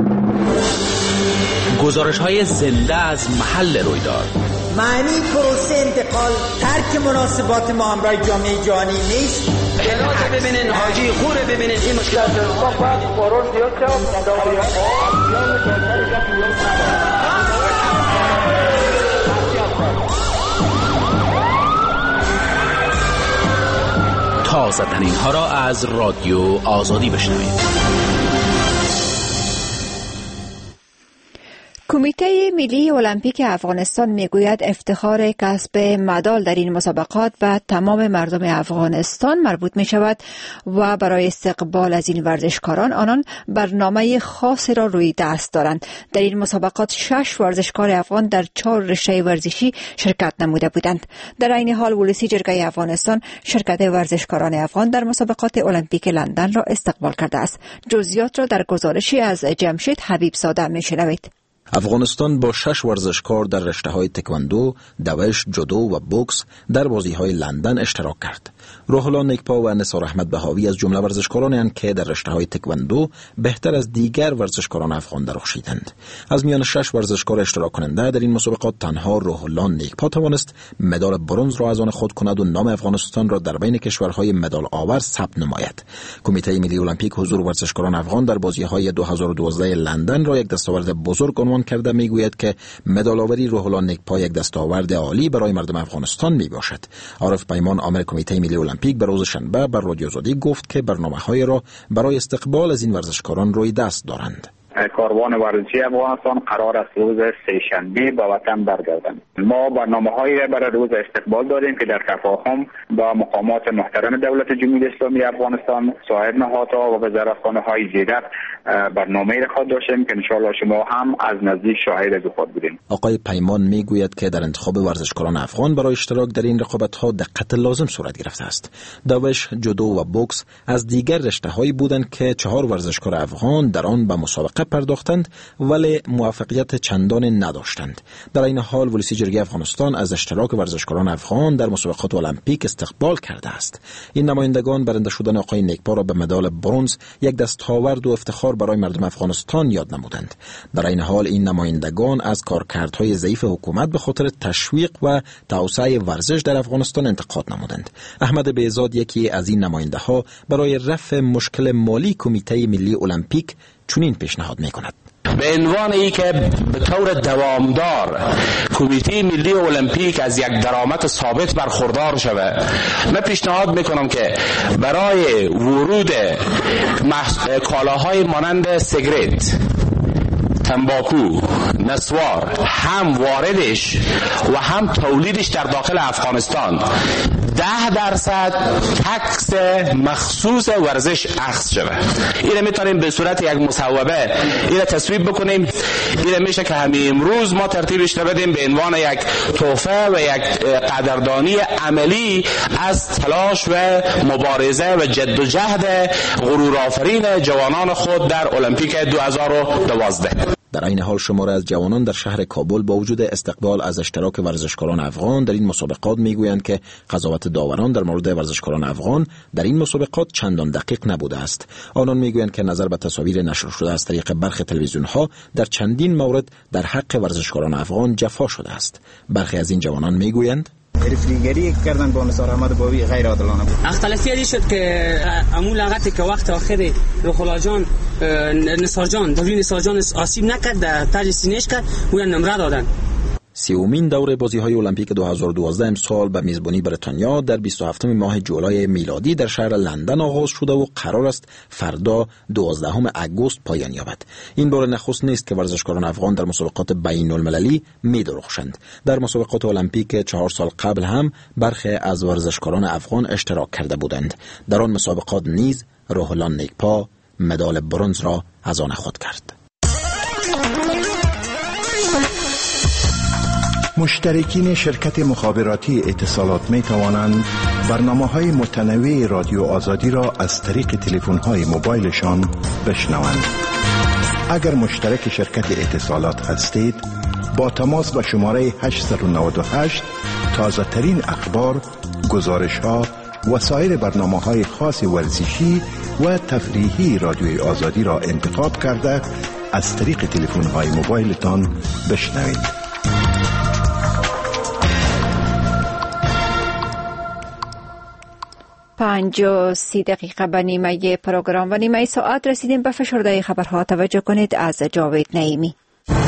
[SPEAKER 17] گزارش های زنده از محل رویداد.
[SPEAKER 18] معنی پروسه انتقال ترک مناسبات ما همراه جامعه جهانی نیست.
[SPEAKER 17] هلات ببینین، حاجی خوره ببینین، این مشکل تازه ترین ها را از رادیو آزادی بشنوید.
[SPEAKER 1] کمیته ملی المپیک افغانستان میگوید افتخار کسب مدال در این مسابقات و تمام مردم افغانستان مربوط می شود و برای استقبال از این ورزشکاران آنان برنامه خاصی را روی دست دارند. در این مسابقات شش ورزشکار افغان در چهار رشته ورزشی شرکت نموده بودند. در این حال ولسی جرگه افغانستان شرکت ورزشکاران افغان در مسابقات المپیک لندن را استقبال کرده است. جزئیات را در گزارشی از جمشید حبیب زاده میشنوید.
[SPEAKER 19] افغانستان با شش ورزشکار در رشته‌های تکواندو، دوش، جودو و بوکس در بازی‌های لندن اشتراک کرد. روح الله نیکپا و نثار احمد بهاوی از جمله ورزشکارانند که در رشته‌های تکواندو بهتر از دیگر ورزشکاران افغان درخشیدند. از میان شش ورزشکار اشتراک کننده در این مسابقات تنها روح الله نیکپا توانست مدال برنز را از آن خود کند و نام افغانستان را در بین کشورهای مدال آور ثبت نماید. کمیته ملی المپیک حضور ورزشکاران افغان در بازی‌های دو هزار و دوازده لندن را یک دستاورد بزرگ عنوان کرده میگوید که مدال آوری روح الله نیکپا یک دستاورد عالی برای مردم افغانستان میباشد. عارف پیمان عامل کمیته ملی المپیک به روز شنبه بر رادیو آزادی گفت که برنامه‌های را برای استقبال از این ورزشکاران روی دست دارند.
[SPEAKER 20] کاروان ورزشی افغانستان قرار است روز سه‌شنبه به وطن برگردند. ما برنامه‌هایی برای روز استقبال داریم که در تفاهم با مقامات محترم دولت جمهوری اسلامی افغانستان، صاحب نهادها و وزارتخانه‌های زیرک برنامه‌ای را خود داشتیم که ان شاءالله شما هم از نزدیک شاهد از خود بودیم.
[SPEAKER 19] آقای پیمان میگوید که در انتخاب ورزشکاران افغان برای اشتراک در این رقابت‌ها دقت لازم صورت گرفته است. دوش، جودو و بوکس از دیگر رشته‌هایی بودند که چهار ورزشکار افغان در آن به مسابقه پرداختند ولی موفقیت چندان نداشتند. در این حال ولسی جرگه افغانستان از اشتراک ورزشکاران افغان در مسابقات المپیک استقبال کرده است. این نمایندگان برنده شدن آقای نیکپا را به مدال برنز یک دستاورد و افتخار برای مردم افغانستان یاد نمودند. در این حال این نمایندگان از کارکردهای ضعیف حکومت به خاطر تشویق و توسعه ورزش در افغانستان انتقاد نمودند. احمد بهزاد یکی از این نماینده ها برای رفع مشکل مالی کمیته ملی المپیک چنین پیشنهاد می‌کند:
[SPEAKER 13] به عنوان ای که به طور دوامدار کمیته ملی المپیک از یک درآمد ثابت برخوردار شود، من پیشنهاد میکنم که برای ورود کالاهای مانند سیگارت، تنباکو، نسوار هم واردش و هم تولیدش در داخل افغانستان ده درصد تکس مخصوص ورزش اخذ شود. اینه میتونیم به صورت یک مصوبه اینه تصویب بکنیم. اینه میشه که همین امروز ما ترتیبش بدیم به عنوان یک تحفه و یک قدردانی عملی از تلاش و مبارزه و جد و جهد غرورآفرین جوانان خود در المپیک دو هزار و دوازده.
[SPEAKER 19] در این حال شماره از جوانان در شهر کابل با وجود استقبال از اشتراک ورزشکاران افغان در این مسابقات میگویند که قضاوت داوران در مورد ورزشکاران افغان در این مسابقات چندان دقیق نبوده است. آنان میگویند که نظر به تصاویر نشر شده از طریق برخی تلویزیون‌ها در چندین مورد در حق ورزشکاران افغان جفا شده است. برخی از این جوانان میگویند
[SPEAKER 21] رفریگری کردن با نثار احمد بهاوی غیر عادلانه بود.
[SPEAKER 22] اختلافی شد که امون لغتی که وقت آخر روح الله جان نثار جان دوری نثار جان آسیب نکرد، در تاج سینه‌اش کرد، او نمره دادن.
[SPEAKER 19] سیومین دوره بازی‌های المپیک دو هزار و دوازده امسال به میزبانی بریتانیا در بیست و هفتم ماه جولای میلادی در شهر لندن آغاز شده و قرار است فردا دوازدهم اگوست پایان یابد. این بار نخست نیست که ورزشکاران افغان در مسابقات بین المللی می‌درخشند. در مسابقات المپیک چهار سال قبل هم برخی از ورزشکاران افغان اشتراک کرده بودند. در آن مسابقات نیز روحلان نیکپا مدال برنز را از آن خود کرد.
[SPEAKER 10] مشترکین شرکت مخابراتی اتصالات می توانند برنامه‌های متنوع رادیو آزادی را از طریق تلفن‌های موبایلشان بشنوند. اگر مشترک شرکت اتصالات هستید، با تماس به شماره هشت نه هشت تازه ترین اخبار، گزارش‌ها و سایر برنامه‌های خاص ورزشی و تفریحی رادیوی آزادی را انتخاب کرده از طریق تلفن‌های موبایلتان بشنوید.
[SPEAKER 1] پنج و سی دقیقه به نیمه پروگرام و نیمه ساعت رسیدیم. به فشرده خبرها توجه کنید از جاوید نعیمی.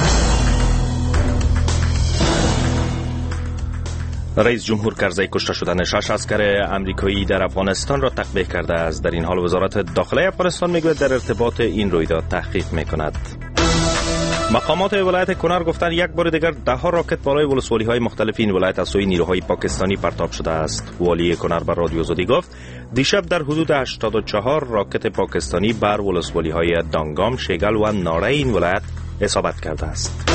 [SPEAKER 2] رئیس جمهور کرزی کشته شدن شش اسکر امریکایی در افغانستان را تقبیح کرده است. در این حال وزارت داخله افغانستان میگوید در ارتباط این رویداد تحقیق میکند. مقامات ولایت کنر گفتند یک بار دیگر ده ها راکت بالای ولسوالی های مختلف این ولایت از سوی نیروهای پاکستانی پرتاب شده است. والی کنر بر رادیو آزادی گفت دیشب در حدود هشتاد و چهار راکت پاکستانی بر ولسوالی های دانگام، شیگل و ناره این ولایت اصابت کرده است.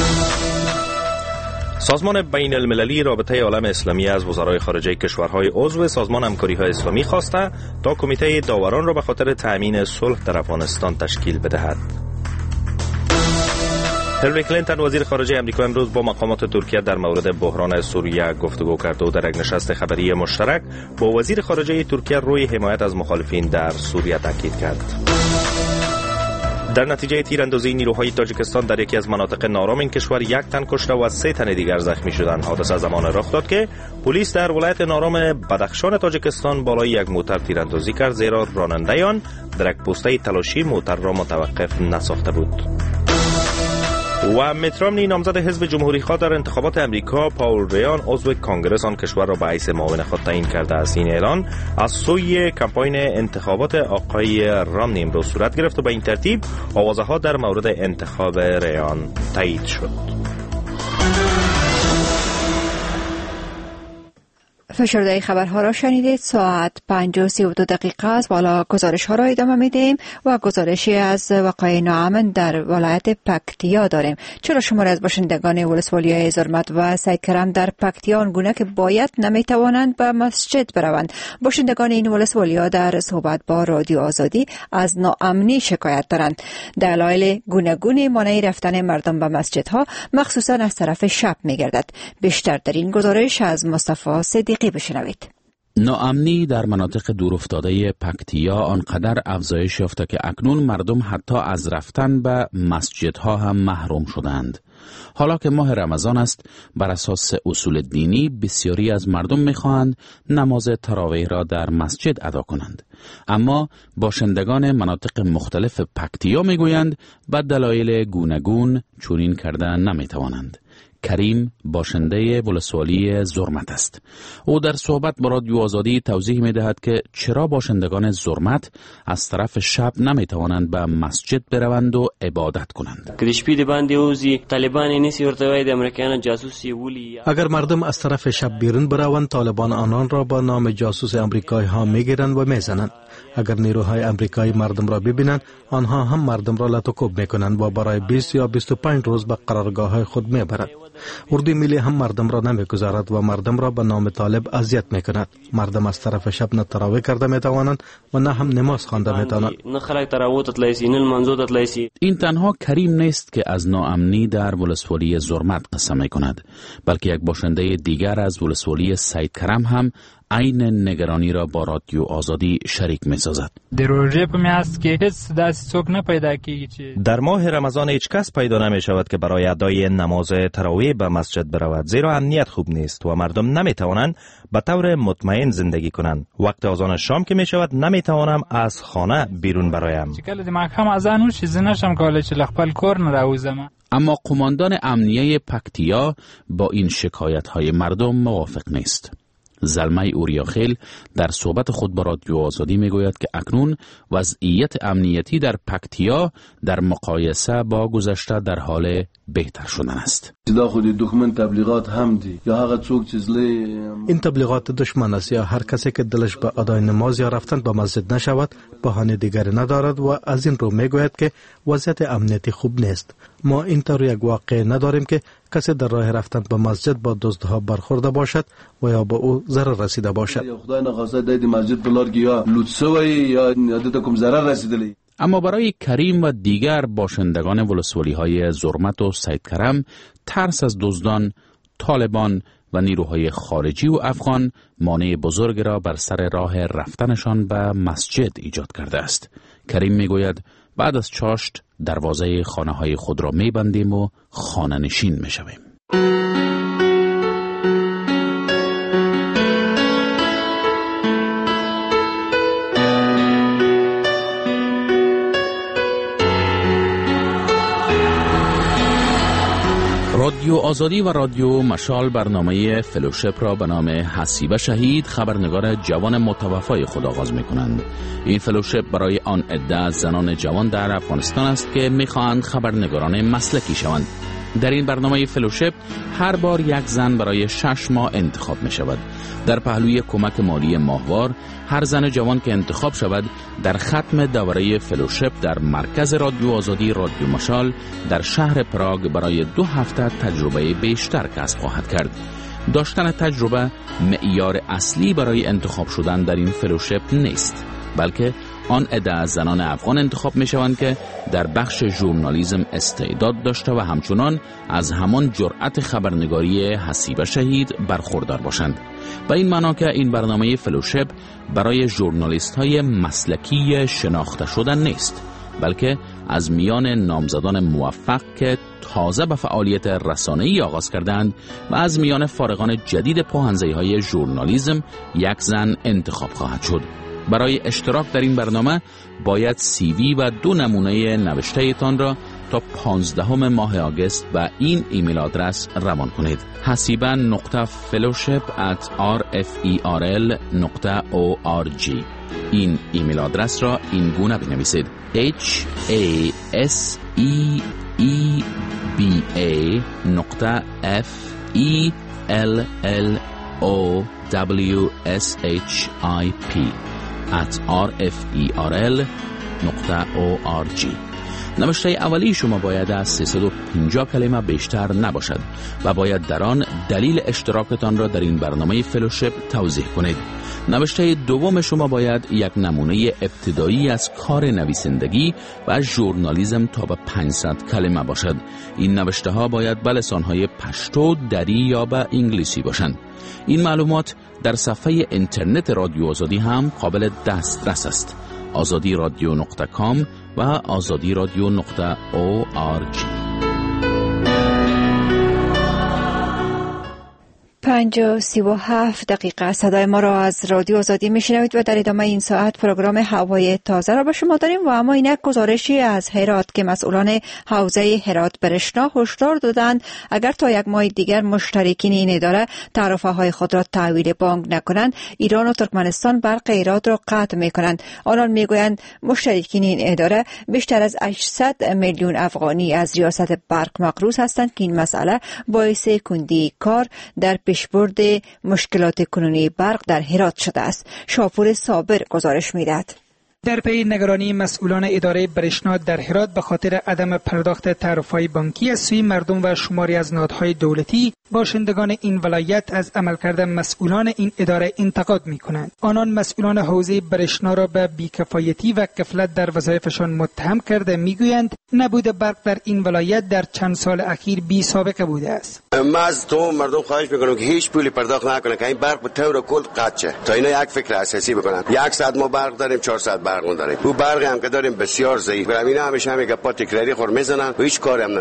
[SPEAKER 2] سازمان بین المللی رابطه عالم اسلامی از وزرای خارجه کشورهای عضو سازمان همکاری‌های اسلامی خواسته تا کمیته داوران را به خاطر تأمین صلح در افغانستان تشکیل بدهد. هیلاری کلینتون وزیر خارجه آمریکا امروز با مقامات ترکیه در مورد بحران سوریه گفتگو کرد و در یک نشست خبری مشترک با وزیر خارجه ترکیه روی حمایت از مخالفین در سوریه تاکید کرد. در نتیجه تیراندازی نیروهای تاجیکستان در یکی از مناطق نارام این کشور یک تن کشته و سه تن دیگر زخمی شدند. حادثه زمان رخ داد که پلیس در ولایت نارام بدخشان تاجیکستان بالای یک موتر تیراندازی کرد، زیرا راننده آن در یک پوسته تلاشی موتر را متوقف نساخته بود. و میت رامنی نامزد حزب جمهوری خواه در انتخابات امریکا پاول ریان عضو کانگرس آن کشور را به حیث معاون خود تعیین کرده است. این اعلان از سوی کمپاین انتخابات آقای رامنی امروز صورت گرفت و به این ترتیب آوازها در مورد انتخاب ریان تایید شد.
[SPEAKER 1] فشرده خبرها را شنیدید. ساعت پنج و سی و دو دقیقه است. بالا گزارش ها را ادامه میدیم و گزارشی از وقایع ناامن در ولایت پکتیا داریم. چرا شماری از باشندگان ولسوالی زرمت و سید کرم در پکتیا آنگونه که باید نمیتوانند به مسجد بروند؟ باشندگان این ولسوالی در صحبت با رادیو آزادی از ناامنی شکایت دارند. دلایل گوناگونی مانع رفتن مردم به مسجدها مخصوصا از طرف شب میگردد. بیشتر در این گزارش از مصطفی صدیقی بشنوید.
[SPEAKER 6] ناامنی در مناطق دورافتاده پکتیا آنقدر افزایش یافته که اکنون مردم حتی از رفتن به مسجدها هم محروم شدند. حالا که ماه رمضان است، بر اساس اصول دینی بسیاری از مردم می‌خواهند نماز تراویح را در مسجد ادا کنند، اما باشندگان مناطق مختلف پکتیا میگویند به دلایل گوناگون چنین کردن نمی‌توانند. کریم باشنده ولسوالی زرمت است. او در صحبت با رادیو آزادی توضیح می دهد که چرا باشندگان زرمت از طرف شب نمی توانند به مسجد بروند و عبادت کنند.
[SPEAKER 4] اگر مردم از طرف شب بیرون بروند، طالبان آنان را با نام جاسوس امریکایی ها می گیرند و می زنند. اگر نیروهای امریکایی مردم را ببینند، آنها هم مردم را لطوکوب می کنند و برای بیست یا بیست و پنج روز به قرارگاه خود می برند. اردوی ملی هم مردم را نمیگذارد و مردم را به نام طالب اذیت میکند. مردم از طرف شب نه تراویح کرده میتوانند و نه هم نماز خوانده میتوانند.
[SPEAKER 6] این تنها کریم نیست که از ناامنی در ولسوالی زرمت قصه میکند، بلکه یک باشنده دیگر از ولسوالی سید کرم هم عین نگرانی را با رادیو آزادی شریک می‌سازد.
[SPEAKER 2] در ماه رمضان هیچ کس پیدا نمی‌شود که برای ادای نماز تراویح به مسجد برود، زیرا امنیت خوب نیست و مردم نمی‌توانند به طور مطمئن زندگی کنند. وقت اذان شام که می‌شود نمی‌توانم از خانه بیرون برایم.
[SPEAKER 6] اما قماندان امنیه پکتیا با این شکایت‌های مردم موافق نیست. زلمه اوریاخیل در صحبت خود با رادیو آزادی میگوید که اکنون وضعیت امنیتی در پکتیا در مقایسه با گذشته در حال بهتر شدن است.
[SPEAKER 4] این تبلیغات دشمن است یا هر کسی که دلش به ادای نماز یا رفتن به مسجد نشود بهانه دیگری ندارد و از این رو میگوید که وضعیت امنیتی خوب نیست. ما اینطور یک واقع نداریم که کسی در راه رفتن به مسجد با دزدها برخورده باشد و یا به او ضرر رسیده باشد.
[SPEAKER 6] اما برای کریم و دیگر باشندگان ولسوالی های زرمت و سید کرم ترس از دزدان، طالبان و نیروهای خارجی و افغان مانع بزرگ را بر سر راه رفتنشان به مسجد ایجاد کرده است. کریم میگوید بعد از چاشت دروازه خانه های خود را میبندیم و خانه نشین میشویم. رادیو آزادی و رادیو مشال برنامه فلوشپ را به نام حسیبه شهید خبرنگار جوان متوفای خود آغاز می کنند. این فلوشپ برای آن عده از زنان جوان در افغانستان است که می خواهند خبرنگاران مسلکی شوند. در این برنامه فلوشپ هر بار یک زن برای شش ماه انتخاب می شود. در پهلوی کمک مالی ماهوار هر زن جوان که انتخاب شود در ختم دوره فلوشپ در مرکز رادیو آزادی رادیو مشال در شهر پراگ برای دو هفته تجربه بیشتر کسب خواهد کرد. داشتن تجربه معیار اصلی برای انتخاب شدن در این فلوشپ نیست، بلکه آن عده از زنان افغان انتخاب می شوند که در بخش ژورنالیسم استعداد داشته و همچنان از همان جرأت خبرنگاری حسیبه شهید برخوردار باشند. و این معنا که این برنامه فلوشپ برای ژورنالیست های مسلکی شناخته شدن نیست، بلکه از میان نامزدان موفق که تازه به فعالیت رسانه‌ای آغاز کردند و از میان فارغان جدید پاهنزه‌های ژورنالیسم یک زن انتخاب خواهد شد. برای اشتراک در این برنامه باید سی وی و دو نمونه نوشته تان را تا پانزدهم ماه آگوست به این ایمیل آدرس روان کنید: حسیبه نقطه فلوشپ ات آر اف ای آر ال نقطه او آر جی. این ایمیل آدرس را این گونه بنویسید: اچ ای اس ای ای بی ای نقطه اف ای ال ال او دبلیو اس اچ آی پی ات آر اف ای آر ال نقطه او آر جی. نوشته اولی شما باید از سیصد و پنجاه کلمه بیشتر نباشد و باید در آن دلیل اشتراکتان را در این برنامه فلوشپ توضیح کنید. نوشته دوم شما باید یک نمونه ابتدایی از کار نویسندگی و ژورنالیسم تا به پانصد کلمه باشد. این نوشته ها باید به لسان‌های پشتو، دری یا به انگلیسی باشند. این معلومات در صفحه اینترنت رادیو آزادی هم قابل دسترس است: آزادی رادیو نقطه کام و آزادی رادیو نقطه او آر جی.
[SPEAKER 1] پنج و سی و هفت دقیقه صدای ما را از رادیو آزادی میشنوید و در ادامه این ساعت پروگرام هوای تازه را به شما داریم و اما اینک گزارشی از هرات که مسئولان حوزه هرات برشنا هشدار دادند اگر تا یک ماه دیگر مشترکین این اداره تعرفه های خود را تحویل بانک نکنند ایران و ترکمنستان برق هرات را قطع میکنند. آنان میگویند مشترکین این اداره بیشتر از هشتصد میلیون افغانی از ریاست برق مقروض هستند که این مسئله باعث کندی کار در پیشبرد مشکلات کنونی برق در هرات شده است. شاپور صابر گزارش می‌دهد.
[SPEAKER 5] در پی نگرانی مسئولان اداره برشنا در هرات به خاطر عدم پرداخت تعرفه‌های بانکی از سوی مردم و شماری از نهادهای دولتی، باشندگان این ولایت از عملکرد مسئولان این اداره انتقاد می‌کنند. آنان مسئولان حوزه برشنا را به بی‌کفایتی و غفلت در وظایفشان متهم کرده می‌گویند نبود برق در این ولایت در چند سال اخیر بی سابقه بوده است.
[SPEAKER 7] ما از تو مردم خواهش می‌کنم که هیچ پولی پرداخت نکنند که این برق به طور کل قطع شه تا اینا یک فکر اساسی بکنن. یک ساعت ما برق داریم، چهار ساعت برق داریم. او برقی هم که داریم بسیار ضعیف. برای اینا همیشه همین گپا تکراری خور میزنن و هیچ کاری هم نمیکنن.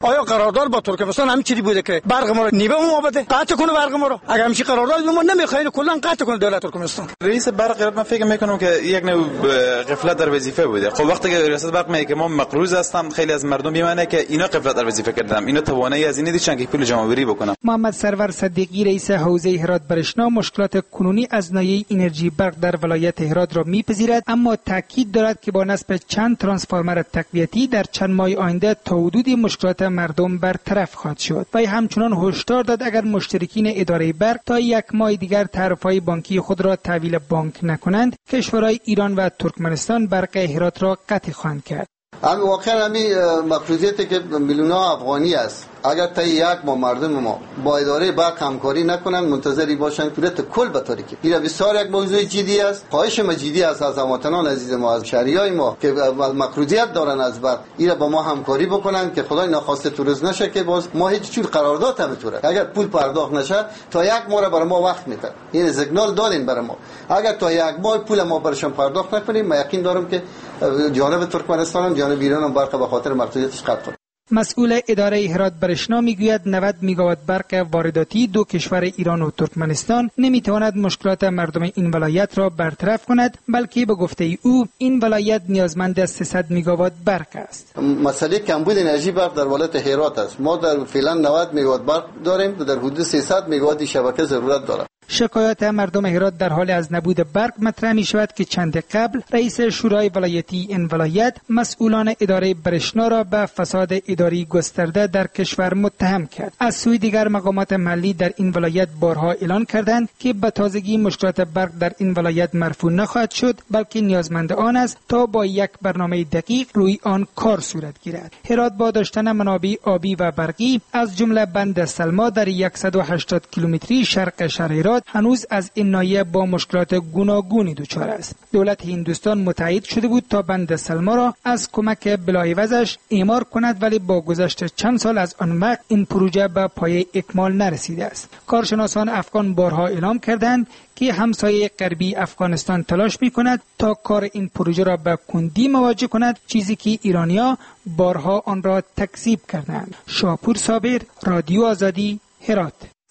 [SPEAKER 3] آیا قرارداد با ترکمنستان همین چیزی بوده که برق ما رو نیبه ما بده قطع کنه برق ما رو؟ اگر همین قرارداد ما نمیخواین کلا قطع کنه دولت ترکمنستان.
[SPEAKER 9] رئیس برق من فکر میکنم که یک نوع غفلت در وظیفه بوده. خب وقتی که رئیس برق میگه که ما مقروض هستم، خیلی از مردم میمانه که اینا غفلت در وظیفه کردن، اینا توانایی از این ندیدن که پول جمع آوری بکنن.
[SPEAKER 5] محمد سرور صدیقی رئیس حوزه هرات برشنا مشکلات کنونی از ناحیه انرژی برق در ولایت هرات را میپذیرد، اما تاکید دارد که با نصب چند ترانسفورمر تقویتی در چند ماه آینده تا حدود مشکلات مردم برطرف خواهد شد. و همچنان هشدار داد اگر مشترکین اداره برق تا یک ماه دیگر تعرفه‌های بانکی خود را تحویل بانک نکنند، کشورهای ایران و ترکمنستان برق هرات را قطع خواهند کرد.
[SPEAKER 23] هم واقعا همین مقصودیتی که میلیون‌ها افغانی است، اگر تا یک ما مردم ما با اداره برق همکاری نکنن، منتظری باشن صورت کل به تاریکی. این بسیار یک موضوع جدی است. خواهش ما جدی است از هموطنان عزیز ما، از شهریای ما که مقصودیت دارن از برق، اینا با ما همکاری بکنن که خدای نخواسته توریست نشه که باز ما هیچ جور قرارداد هم طوره. اگر پول پرداخت نشه تا یک ماه برای ما وقت میده. این سیگنال دادین برای ما. اگر تا یک ماه پول ما برشون پرداخت نکنیم، من یقین دارم که جانب ترکمنستان و جانب ایران هم برق به خاطر مقصودیتش قطع کنه.
[SPEAKER 5] مسئول اداره هرات برشنا میگوید نود میگاوات برق وارداتی دو کشور ایران و ترکمنستان نمیتواند مشکلات مردم این ولایت را برطرف کند، بلکه به گفته او این ولایت نیازمند سیصد میگاوات برق است.
[SPEAKER 23] مسئله کمبود انرژی برق در ولایت هرات است. ما در فعلا نود میگاوات برق داریم، در حدود سیصد میگاوات شبکه ضرورت دارد.
[SPEAKER 5] شکایات مردم هرات در حال از نبود برق مطرح می شود که چند قبل رئیس شورای ولایتی این ولایت مسئولان اداره برشنا را به فساد اداری گسترده در کشور متهم کرد. از سوی دیگر مقامات محلی در این ولایت بارها اعلان کردند که به تازگی مشکلات برق در این ولایت مرفوع نخواهد شد، بلکه نیازمند آن است تا با یک برنامه دقیق روی آن کار صورت گیرد. هرات با داشتن منابع آبی و برقی از جمله بند سلما در صد و هشتاد کیلومتری شرق شهر هرات هنوز از این ناحیه با مشکلات گوناگونی دچار است. دولت هندوستان متعهد شده بود تا بند سلما را از کمک بلایوزش اعمار کند، ولی با گذشت چند سال از آن وقت این پروژه به پایه اکمال نرسیده است. کارشناسان افغان بارها اعلام کردند که همسایه غربی افغانستان تلاش می‌کند تا کار این پروژه را به کندی مواجه کند، چیزی که ایرانی‌ها بارها آن را تکذیب کردند. شاپور صابر، رادیو آزادی، هرات.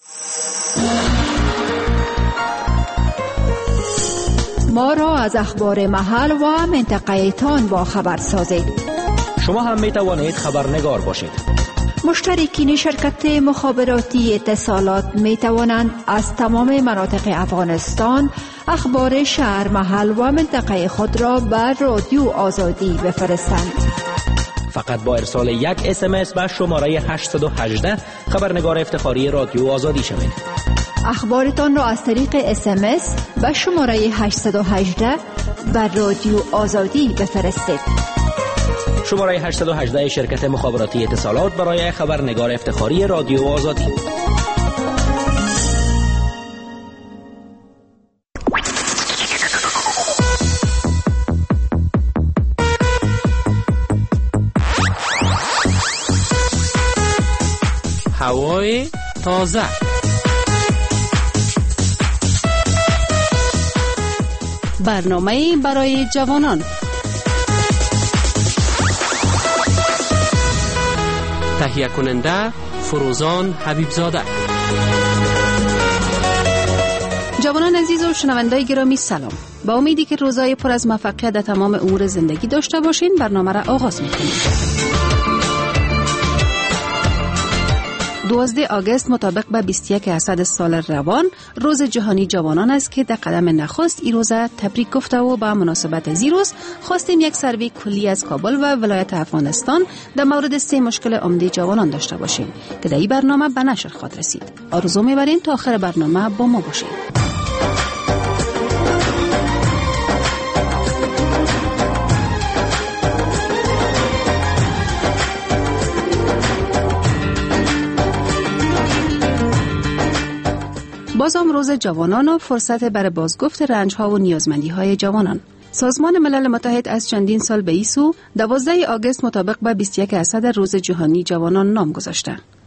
[SPEAKER 1] ما را از اخبار محل و منطقه تان با خبر سازید.
[SPEAKER 17] شما هم می توانید خبرنگار باشید.
[SPEAKER 1] مشترکین شرکت مخابراتی اتصالات می توانند از تمام مناطق افغانستان اخبار شهر، محل و منطقه خود را بر رادیو آزادی بفرستند.
[SPEAKER 17] فقط با ارسال یک اس ام اس به شماره هشت یک هشت خبرنگار افتخاری رادیو آزادی شوید.
[SPEAKER 1] اخبارتان را از طریق اس ام اس به شماره هشت یک هشت بر رادیو آزادی بفرستید.
[SPEAKER 17] شماره هشت یک هشت شرکت مخابراتی اتصالات برای خبرنگار افتخاری رادیو آزادی.
[SPEAKER 24] هوای تازه، برنامه برای جوانان، تهیه کننده فروزان حبیبزاده. جوانان عزیز و شنوندای گرامی سلام. با امیدی که روزای پر از موفقیت در تمام امور زندگی داشته باشین، برنامه را آغاز می‌کنیم. دوازده آگوست مطابق به بیست و یک اسد سال روان روز جهانی جوانان است که در قدم نخست این روز تبریک گفته و با مناسبت از این روز خواستیم یک سروی کلی از کابل و ولایت افغانستان در مورد سه مشکل عمده جوانان داشته باشیم که در این برنامه به نشر خواهد رسید. آرزو می‌بریم تا آخر برنامه با ما باشید. بازم روز جوانان و فرصت برای بازگفت رنج‌ها و نیازمندی‌های جوانان. سازمان ملل متحد از چندین سال به این سو دوازده آگوست مطابق با بیست و یک اسد روز جهانی جوانان نام گذاشته.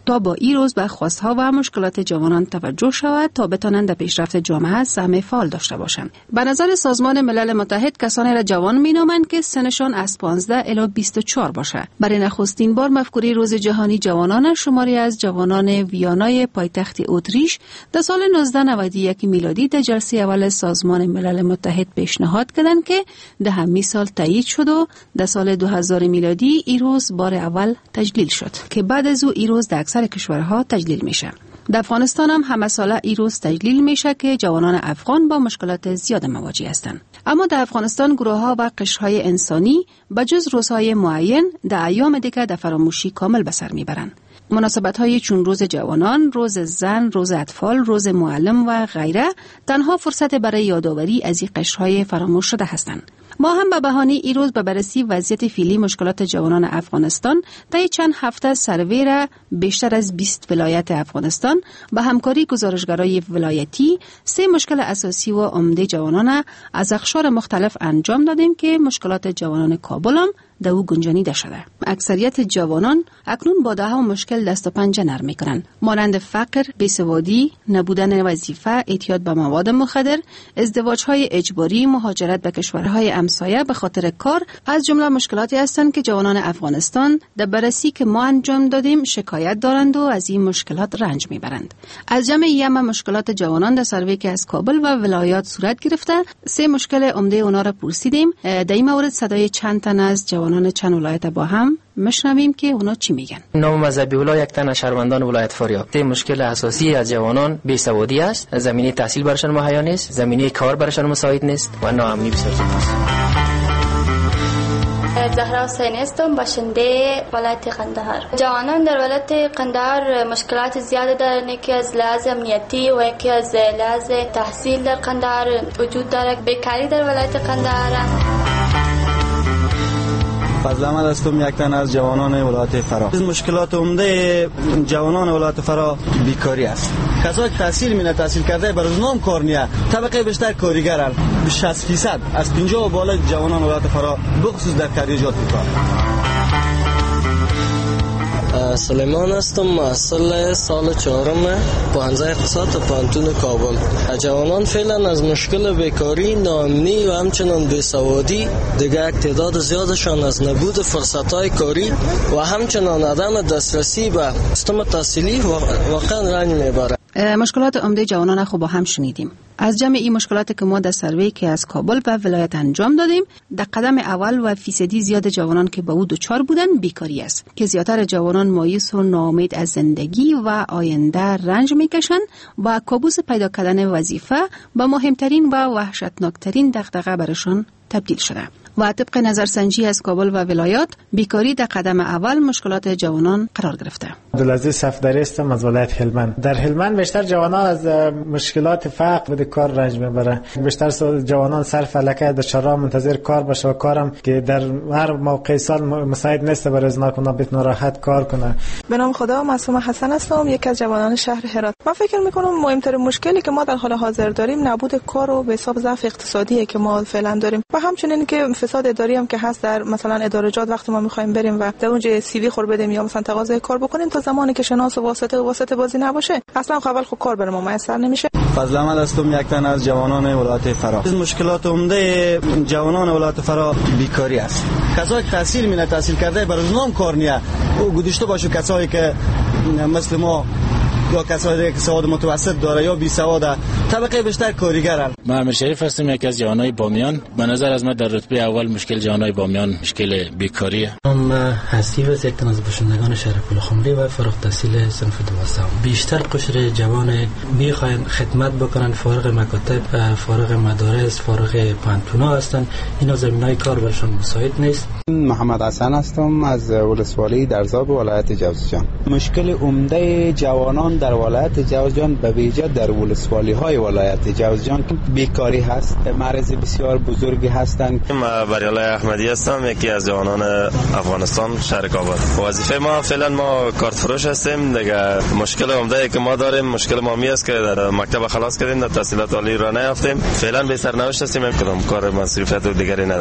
[SPEAKER 24] تا با این روز به خواستها و مشکلات جوانان توجه شود تا بتانند در پیشرفت جامعه سهم فعال داشته باشند. به نظر سازمان ملل متحد کسانی را جوان مینامند که سنشان از پانزده الی بیست و چهار باشد. برای نخستین بار مفکوره روز جهانی جوانان شماری از جوانان ویانای پایتخت اتریش در سال نوزده نود و یک میلادی در جلسه اول سازمان ملل متحد پیشنهاد کردند که در همین سال تایید شد و در سال دو هزار میلادی این روز بار اول تجلیل شد که بعد از او این روز در اکثر کشورها تجلیل میشه. در افغانستان هم همه ساله این روز تجلیل میشه که جوانان افغان با مشکلات زیاد مواجه هستند. اما در افغانستان گروه‌ها و قشرهای انسانی بجز روزهای معین در ایام دیگه در فراموشی کامل به سر میبرند. مناسبت‌های چون روز جوانان، روز زن، روز اطفال، روز معلم و غیره تنها فرصت برای یادآوری از این قشرهای فراموش شده هستند. ما هم به بهانه این روز به بررسی وضعیت فعلی مشکلات جوانان افغانستان طی چند هفته سروی را بیشتر از بیست ولایت افغانستان به همکاری گزارشگرای ولایتی سه مشکل اساسی و عمده جوانان از اقشار مختلف انجام دادیم که مشکلات جوانان کابل هم در او گنجانیده شده. اکثریت جوانان اکنون با ده ها مشکل دست و پنجه نرم میکنند، مانند فقر، بیسوادی، نبودن وظیفه، اعتیاد به مواد مخدر، ازدواج‌های اجباری، مهاجرت به کشورهای همسایه به خاطر کار از جمله مشکلاتی هستند که جوانان افغانستان در بررسی که ما انجام دادیم شکایت دارند و از این مشکلات رنج میبرند. از جمع یم مشکلات جوانان در سروی که از کابل و ولایات صورت گرفته، سه مشکل عمده اونا را پرسیدیم. در این مورد صدای چند تن از جوانان چند ولایت با هم مشنویم که اونا چی میگن.
[SPEAKER 8] نام مذهبی ولا یک تن از شهروندان ولایت فاریاب. ته مشکل اساسی از جوانان بیسوادی است، زمینه تحصیل برشان مهیا نیست، زمینه کار برشان مساعد نیست و ناامنی بسیار زیاد است.
[SPEAKER 11] زهرا حسینی هستم، باشنده ولایت قندهار. جوانان در ولایت قندهار مشکلات زیاده دارند، یکی از لحاظ امنیتی و یکی از لحاظ تحصیل در قندهار وجود دارد. بیکاری در ولایت قندهار.
[SPEAKER 12] فضل احمد هستم، یک تن از جوانان ولایت فرا. مشکلات عمده جوانان ولایت فرا بیکاری است. کسایی که تحصیل می‌کنند تحصیل کرده بر روزنامه کار نیه، طبقه بیشتر کارگرن. شصت درصد از پنجاه و بالا جوانان ولایت فرا بخصوص در کاریجات کار.
[SPEAKER 15] سلیمان هستم، محصل سال چهارم پانزده اقتصاد و پانتون کابل. جوانان فعلا از مشکل بیکاری، ناامنی و همچنان بیسوادی دیگر تعداد زیادشان از نبود فرصت‌های کاری و همچنان عدم دسترسی به سیستم تحصیلی واقعا رنج میبره.
[SPEAKER 24] مشکلات عمده جوانان خو با هم شنیدیم. از جمع این مشکلاتی که ما در سروی که از کابل و ولایت انجام دادیم، در قدم اول و فیصدی زیاد جوانان که با او دچار بودن بیکاری است که زیادتر جوانان مایوس و ناامید از زندگی و آینده رنج میکشند و کابوس پیدا کردن وظیفه با مهمترین و وحشتناکترین دغدغه برشان تبدیل شده. و طبق نظرسنجی از کابل و ولایات بیکاری در قدم اول مشکلات جوانان قرار گرفته.
[SPEAKER 25] عبدالعزیز صفدری هستم از ولایت هلمند. در هلمند بیشتر جوانان از مشکلات فقر و کار رنج میبرند. بیشتر جوانان سر فلکه در شهرها منتظر کار باشه و کارم که در هر موقع سال مساعد نیست برای از ناکنه بتونه راحت کار کنه.
[SPEAKER 26] به نام خدا، معصوم حسن هستم، یکی از جوانان شهر هرات. من فکر میکنم مهمترین مشکلی که ما در حال حاضر داریم نبود کار و به حساب ضعف اقتصادیه که ما فعلا داریم و همچنین که فساد اداری هم که هست در مثلا ادارجات. وقتی ما میخوایم بریم و در اونجا سی وی خور بدیم یا مثلا تقاضای کار بکنیم، تا زمانی که شناس و واسطه و واسطه بازی نباشه اصلا خبر خود کار بر ما میسر نمیشه.
[SPEAKER 12] فضل احمد هستم، یک تن از جوانان ولایت فرا. مشکلات عمده جوانان ولایت فرا بیکاری است. کسایی که تحصیل می‌کنند تحصیل کرده بر روزنامه کار نیه، او گذشته باشه کسایی که مثل ما یا کسایی که سواد متوسط داره یا بی سواد، طبقه بیشتر کارگرن.
[SPEAKER 27] من امیر شریف هستم، یکی از جوانای بامیان. به نظر از من در رتبه اول مشکل جوانای بامیان مشکل بیکاریه.
[SPEAKER 28] من حسیب از یک تن از باشندگان شهر پلخمری و فارغ التحصیل صنف دوازدهم. بیشتر قشر جوان میخواین خدمت بکنن، فارغ مکاتب، فارغ مدارس، فارغ پانتونا هستن. اینا زمینای کار برشون مساعد نیست.
[SPEAKER 29] محمد حسن هستم از ولسوالی درزاب ولایت جوزجان. مشکل عمده جوانان در ولایت جوزجان به ویژه در ولسوالی های ولایت جوزجان بیکاری هست. معرض بسیار بزرگی هستند.
[SPEAKER 30] من بریالای احمدی هستم، یکی از جوانان افغانستان شهر کابل. وظیفه ما فعلا ما کارت فروش هستیم. دیگه مشکل عمده که ما داریم مشکل ما می است که در مکتب خلاص کردیم، در تحصیلات عالی را نیافتیم. فعلا به سرنوشت هستیم، کدام کار مصرفیت و دیگری نداریم.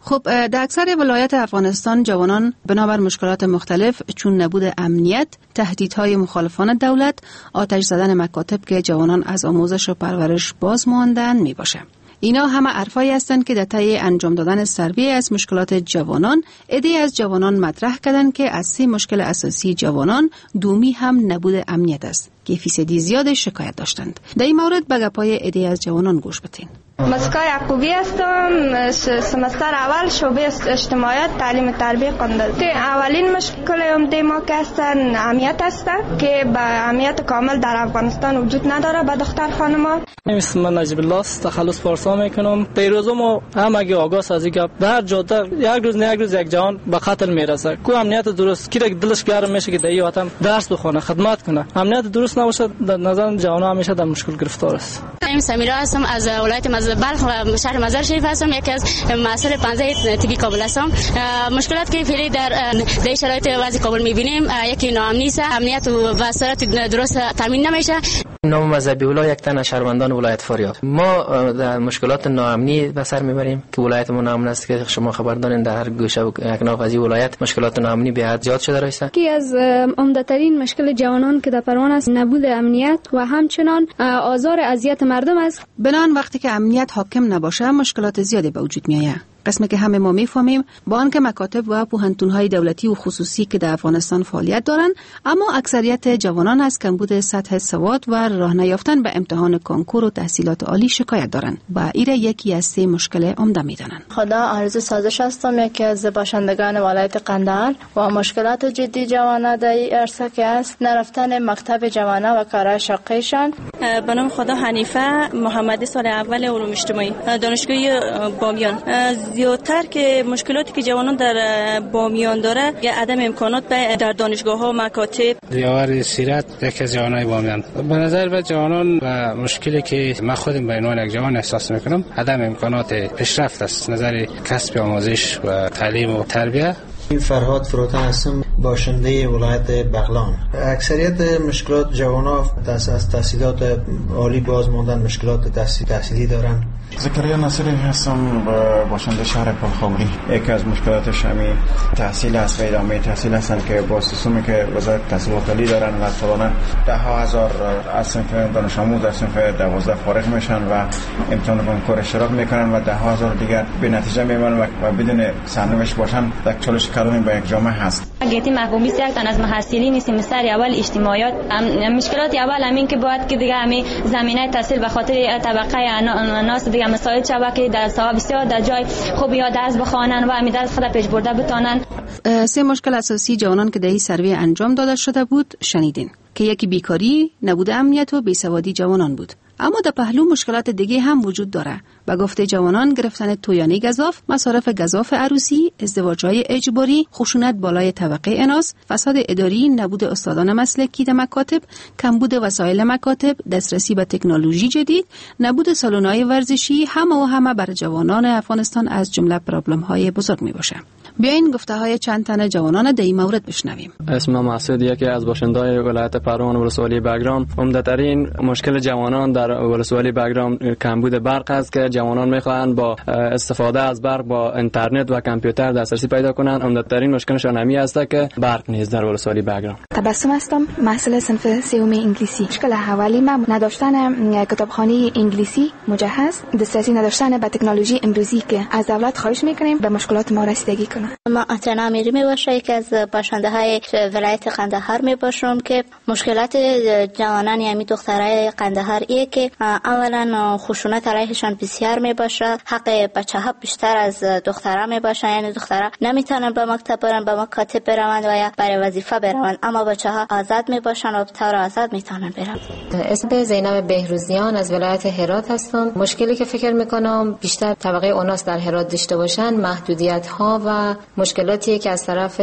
[SPEAKER 24] خب در اکثر ولایات افغانستان جوانان بنابر مشکلات مختلف چون نبود امنیت، تهدیدهای مخالفان دولت، آتش زدن مکاتب که جوانان از آموزش و پرورش باز ماندن می باشه. اینا همه حرفایی هستند که در طی انجام دادن سروی از مشکلات جوانان، عده‌ای از جوانان مطرح کردند که از سه مشکل اساسی جوانان دومی هم نبود امنیت است که فیصدی زیاد شکایت داشتند. در این مورد به گپای عده‌ای از جوانان گوش بدین.
[SPEAKER 2] مسکا یعقوبی هستم، سمستر اول شعبه اجتماعیات تعلیم تربیه قندل. اولین مشکل عمده ما که هستن امنیت است که با امنیت کامل در افغانستان وجود نداره به دختر خانما.
[SPEAKER 10] اسم من نجیب الله است، تخلص پارسا میکنم. دیروز ما هم اگه آگاه از اینکه در جاده یک روز نه یک روز یک جوان به قتل میرسه. کو امنیت درست کی دلش گرم میشه که در وطن درس بخونه، خدمت کنه. امنیت درست نباشه در نظر جوان همیشه در مشکل گرفتار است.
[SPEAKER 13] من سمیرا هستم از ولایت بلخ شهر مزار شریف هستم، یکی از مسئول پانزده تیبی کابل هستم. مشکلات که فعلی در در شرایط وضع کابل میبینیم یکی ناامنی است، امنیت و وسایل درست تامین نمیشه.
[SPEAKER 8] نام مذهبی الله یک تن از شهروندان ولایت فاریاب. ما در مشکلات ناامنی به سر میبریم که ولایت ما ناامن است که شما خبر دارین در هر گوشه و کنار از این ولایت مشکلات ناامنی به حد زیاد شده است.
[SPEAKER 14] یکی از عمده ترین مشکل جوانان که در پروان است نبود امنیت و همچنان آزار اذیت مردم است.
[SPEAKER 24] بنان وقتی که امنیت حاکم نباشه مشکلات زیادی به وجود میآید. قسمی که همه ما میفهمیم با آنکه مکاتب و پوهنتون‌های دولتی و خصوصی که در افغانستان فعالیت دارند، اما اکثریت جوانان از کمبود سطح سواد و راه نیافتن به امتحان کنکور و تحصیلات عالی شکایت دارند و ایره یکی از سه مشکل عمده میدانند.
[SPEAKER 11] خدا آرزو سازش هستم، یکی از باشندگان ولایت قندهار و مشکلات جدی جوانان در این عرصه که است نرفتن مکتب جوانان و کارهای شاقیشان.
[SPEAKER 16] به نام خدا حنیفه محمدی، سال اول علوم اجتماعی، دانشگاه بامیان. زیادتر که مشکلاتی که جوانان در بامیان داره یا عدم امکانات در دانشگاه ها و مکاتب.
[SPEAKER 18] دیوار سیرت یکی از جوانای بامیان. به نظر به جوانان و مشکلی که من خودم به عنوان یک جوان احساس میکنم عدم امکانات پیشرفت است، نظر کسب آموزش و تعلیم و تربیه.
[SPEAKER 19] فرهاد فروتن هستم، باشنده ولایت بغلان. اکثریت مشکلات جوانان از تحصیلات عالی باز ماندن، مشکلات تحصیل تحصیلی دارن.
[SPEAKER 20] زکریا ناصری هستم، باشنده شهر پلخمری. یکی از مشکلاتش همین تحصیل است و ادامه تحصیل هستن که با سیستمی که وزارت تحصیلات عالی دارن و سالانه ده ها هزار از صنف دانش آموز از صنف دوازده فارغ میشن و امتحان کنکور اشتراک میکنن و ده ها هزار دیگر به نتیجه میمونن و بدون سرنوشت باشن در چالش کلانی با یک جامعه هست.
[SPEAKER 21] گیتی محبوبی است، یک تن از محصلین سمستر اول اجتماعیات. مشکلات اول همین که باید که دیگه همین زمینه تحصیل به خاطر طبقه ناس دیگه مسائل شبه که در سواب بسیار در جای خوب یا درس بخوانن و همین درس خود پیش برده بتانن.
[SPEAKER 24] سه مشکل اساسی جوانان که در این سروی انجام داده شده بود شنیدین که یکی بیکاری، نبود امنیت و بیسوادی جوانان بود. اما در پهلو مشکلات دیگه هم وجود داره. به گفته جوانان گرفتن تویانی گزاف، مصارف گزاف عروسی، ازدواج‌های اجباری، خشونت بالای طبقه اناث، فساد اداری، نبود استادان مسلکی در مکاتب، کمبود وسایل مکاتب، دسترسی به تکنولوژی جدید، نبود سالن‌های ورزشی، همه و همه بر جوانان افغانستان از جمله پرابلم‌های بزرگ می‌باشه. بیاین گفته‌های چند تن جوانان در این مورد بشنویم.
[SPEAKER 22] اسمم مسعود، یکی از باشنده‌های ولایت پروان ولسوالی بگرام. عمده‌ترین مشکل جوانان در ولسوالی بگرام کمبود برق است که جوانان می‌خواهند با استفاده از برق با اینترنت و کامپیوتر دسترسی پیدا کنند. عمده‌ترین مشکلشان همین است که برق نیست در ولسوالی بگرام.
[SPEAKER 31] تبسم هستم، محصل صنف سوم انگلیسی. مشکل اولی ما نداشتن کتابخانه انگلیسی مجهز، دسترسی نداشتن به تکنولوژی امروزی که از دولت خواهش می‌کنیم به مشکلات ما رسیدگی کنه.
[SPEAKER 11] ما اتنا میری میباشه، یکی از باشنده‌های ولایت قندهار میباشم که مشکلات جوانان یعنی دخترای قندهار ایه که اولا خشونت علیهشان بسیار میباشه، حق بچه‌ها بیشتر از دخترها میباشه، یعنی دخترها نمیتونن به مکتب برن، به مکاتب بروند و یا برای وظیفه بروند، اما بچه‌ها آزاد میباشن و به طور آزاد میتونن برن.
[SPEAKER 32] اسم زینب بهروزیان از ولایت هرات هستم. مشکلی که فکر میکنم بیشتر طبقه اوناس در هرات داشته باشن محدودیت‌ها و مشکلاتی که از طرف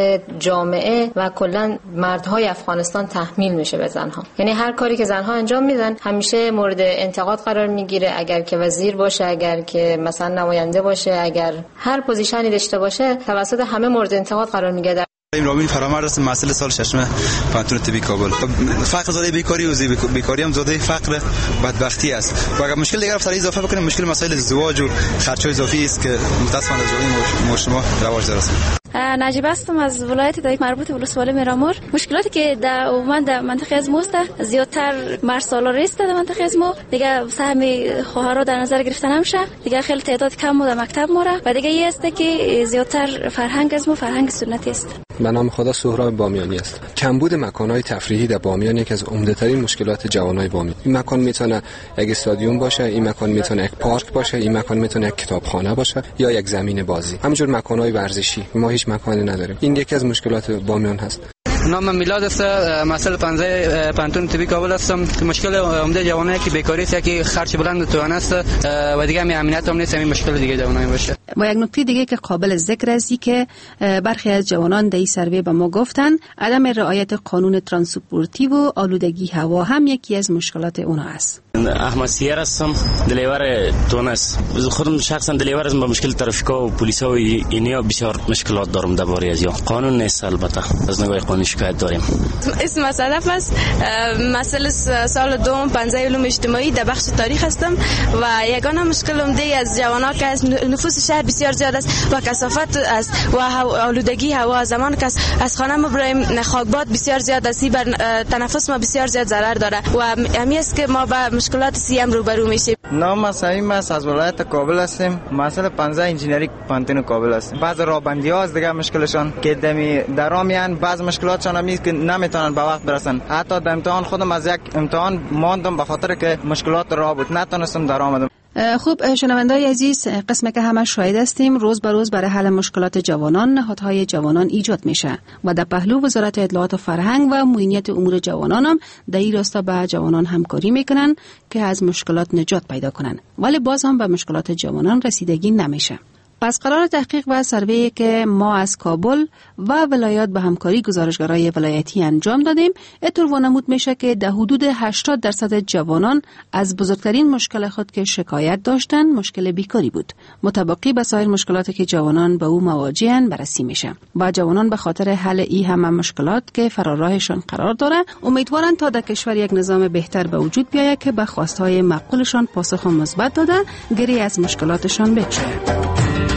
[SPEAKER 32] جامعه و کلا مردهای افغانستان تحمیل میشه به زنها. یعنی هر کاری که زنها انجام میدن همیشه مورد انتقاد قرار میگیره، اگر که وزیر باشه، اگر که مثلا نماینده باشه، اگر هر پوزیشنی داشته باشه توسط همه مورد انتقاد قرار میگیره.
[SPEAKER 1] رامین فرامرد است، محصل سال ششم پانتون طبی کابل. فقر زاده بیکاری و بیکاری هم زاده فقر بدبختی است. و اگر مشکل دیگر افتاد اضافه بکنیم مشکل مسائل ازدواج و خرچ‌های اضافی است که متأسفانه در جامعه شما رواج داره است.
[SPEAKER 3] نجیب هستم از ولایت دایی مربوط به ولسوالی میرامور. مشکلاتی که در عموما در منطقه از ما زیادتر مرسالا ریست در منطقه از ما دیگه سهم خواهرها در نظر گرفته نمیشه، دیگه خیلی تعداد کم بود در مکتب ما و دیگه یه است که زیادتر فرهنگ از ما فرهنگ سنتی است.
[SPEAKER 4] به نام خدا سهراب بامیانی است. کمبود مکان‌های تفریحی در بامیان یکی از عمده‌ترین مشکلات جوانای بامیان. این مکان میتونه یک استادیوم باشه، این مکان میتونه یک پارک باشه، این مکان میتونه یک کتابخانه باشه یا یک زمین بازی. همینجور مکان‌های ورزشی. ما هیچ مکانی نداریم. این یکی از مشکلات بامیان هست.
[SPEAKER 5] نام میلاد است، مسئله پنځه پانتون طبی کابل هستم. مشکل عمده جوانایی که بیکاری است که خرج بلند توان است و دیگه می امنیت هم نیست، همین مشکل دیگه جوانای باشه.
[SPEAKER 24] با یک نکته دیگه که قابل ذکر است که برخی از جوانان در این سروی به ما گفتن عدم رعایت قانون ترانسپورتی و آلودگی هوا هم یکی از مشکلات اونها است.
[SPEAKER 6] احمد سیر هستم، دلیور تونس. خودم شخصا دلیور از با مشکل ترافیکا و پلیسا و اینیا بسیار مشکلات دارم درباره از یا قانون نیست. البته از نگاه قانونی شکایت داریم.
[SPEAKER 7] اسم صدف است، مسئله سال دوم پنځه علوم اجتماعی در بخش تاریخ هستم و یگانه مشکل عمده از جوانان که از نفوس شهر بسیار زیاد است و کثافت است و آلودگی هوا. زمان که از خانه ما برایم خاکباد بسیار زیاد است، بر تنفس ما بسیار زیاد ضرر داره و همین است که ما با مشکلات سیم روبرو میشیم.
[SPEAKER 9] نام سعیم است، از ولایت کابل هستیم. مسئله پنځه انجینری پانتون کابل است. بعض رابندی ها از دیگه مشکلشون که دمی درامیان بعض مشکلاتشون هم که نمیتونن به وقت برسن. حتی در امتحان خودم از یک امتحان ماندم به خاطر که مشکلات راه بود، نتونستم درآمدم.
[SPEAKER 24] خوب شنوندای عزیز، قسمت که همه شاهد هستیم روز به روز برای حل مشکلات جوانان نهادهای جوانان ایجاد میشه و در پهلو وزارت اطلاعات و فرهنگ و معینیت امور جوانان هم در این راستا با جوانان همکاری میکنن که از مشکلات نجات پیدا کنن، ولی باز هم به مشکلات جوانان رسیدگی نمیشه. پس قرار تحقیق و سروی که ما از کابل و ولایات به همکاری گزارشگرای ولایتی انجام دادیم اینطور وانمود میشه که در حدود هشتاد درصد جوانان از بزرگترین مشکل خود که شکایت داشتن مشکل بیکاری بود. متبقی به سایر مشکلاتی که جوانان به او مواجهن بررسی میشه و جوانان به خاطر حل این همه مشکلات که فرارراهشان قرار داره امیدوارن تا در کشور یک نظام بهتر به وجود بیاید که به خواستهای معقولشان پاسخ مثبت داده گری از مشکلاتشان بگشاید.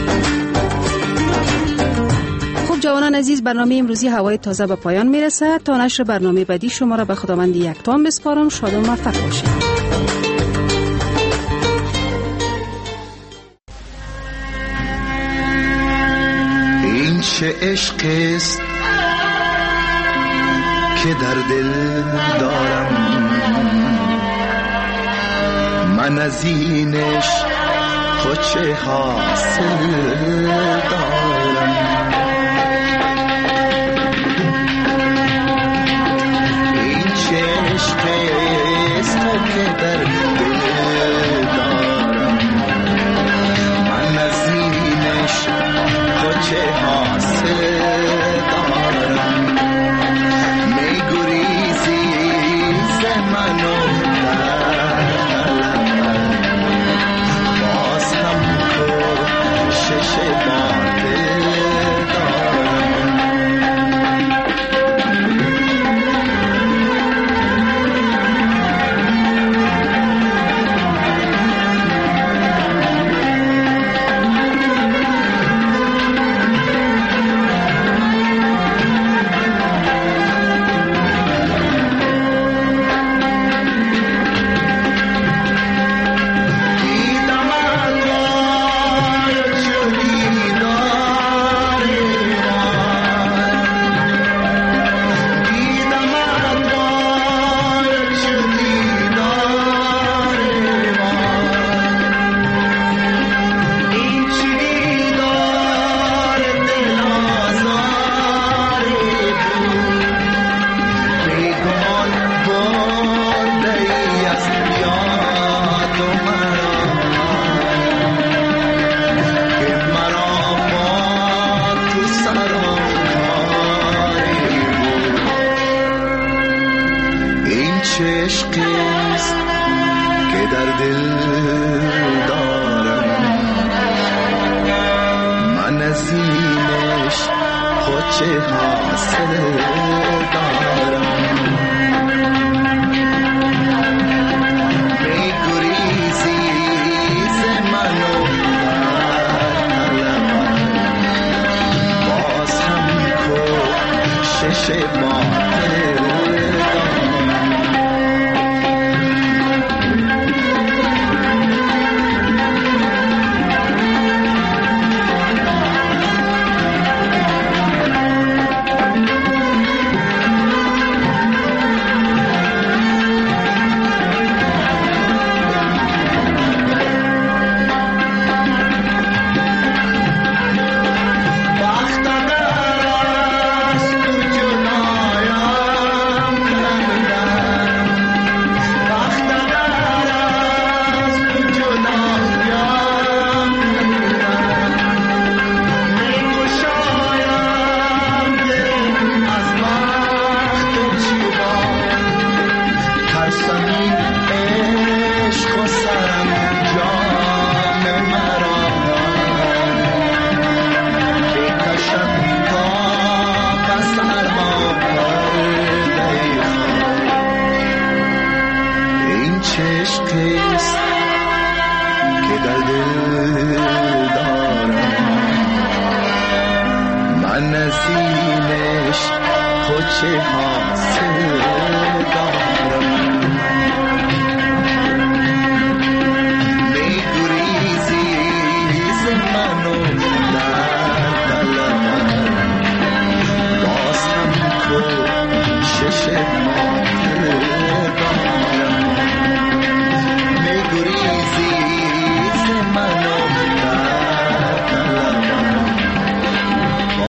[SPEAKER 24] جوانان عزیز، برنامه امروزی هوای تازه به پایان میرسه. تا نشر برنامه بعدی شما را به خداوند یکتام بسپارم. شاد و موفق باشید.
[SPEAKER 15] این چه عشق است که در دل دارم من، از این عشق خود چه حاصل دارم. که در دل دارم من، از اینش خود چه حاصل دارم. می گریزی ز من و باز هم کوشش باطل دارم. خود چه حاصل دارم می گریزی ز من و باز هم کوشش باطل چه حاصل دارم می گریزی ز من و در دلم باز هم کوشش ما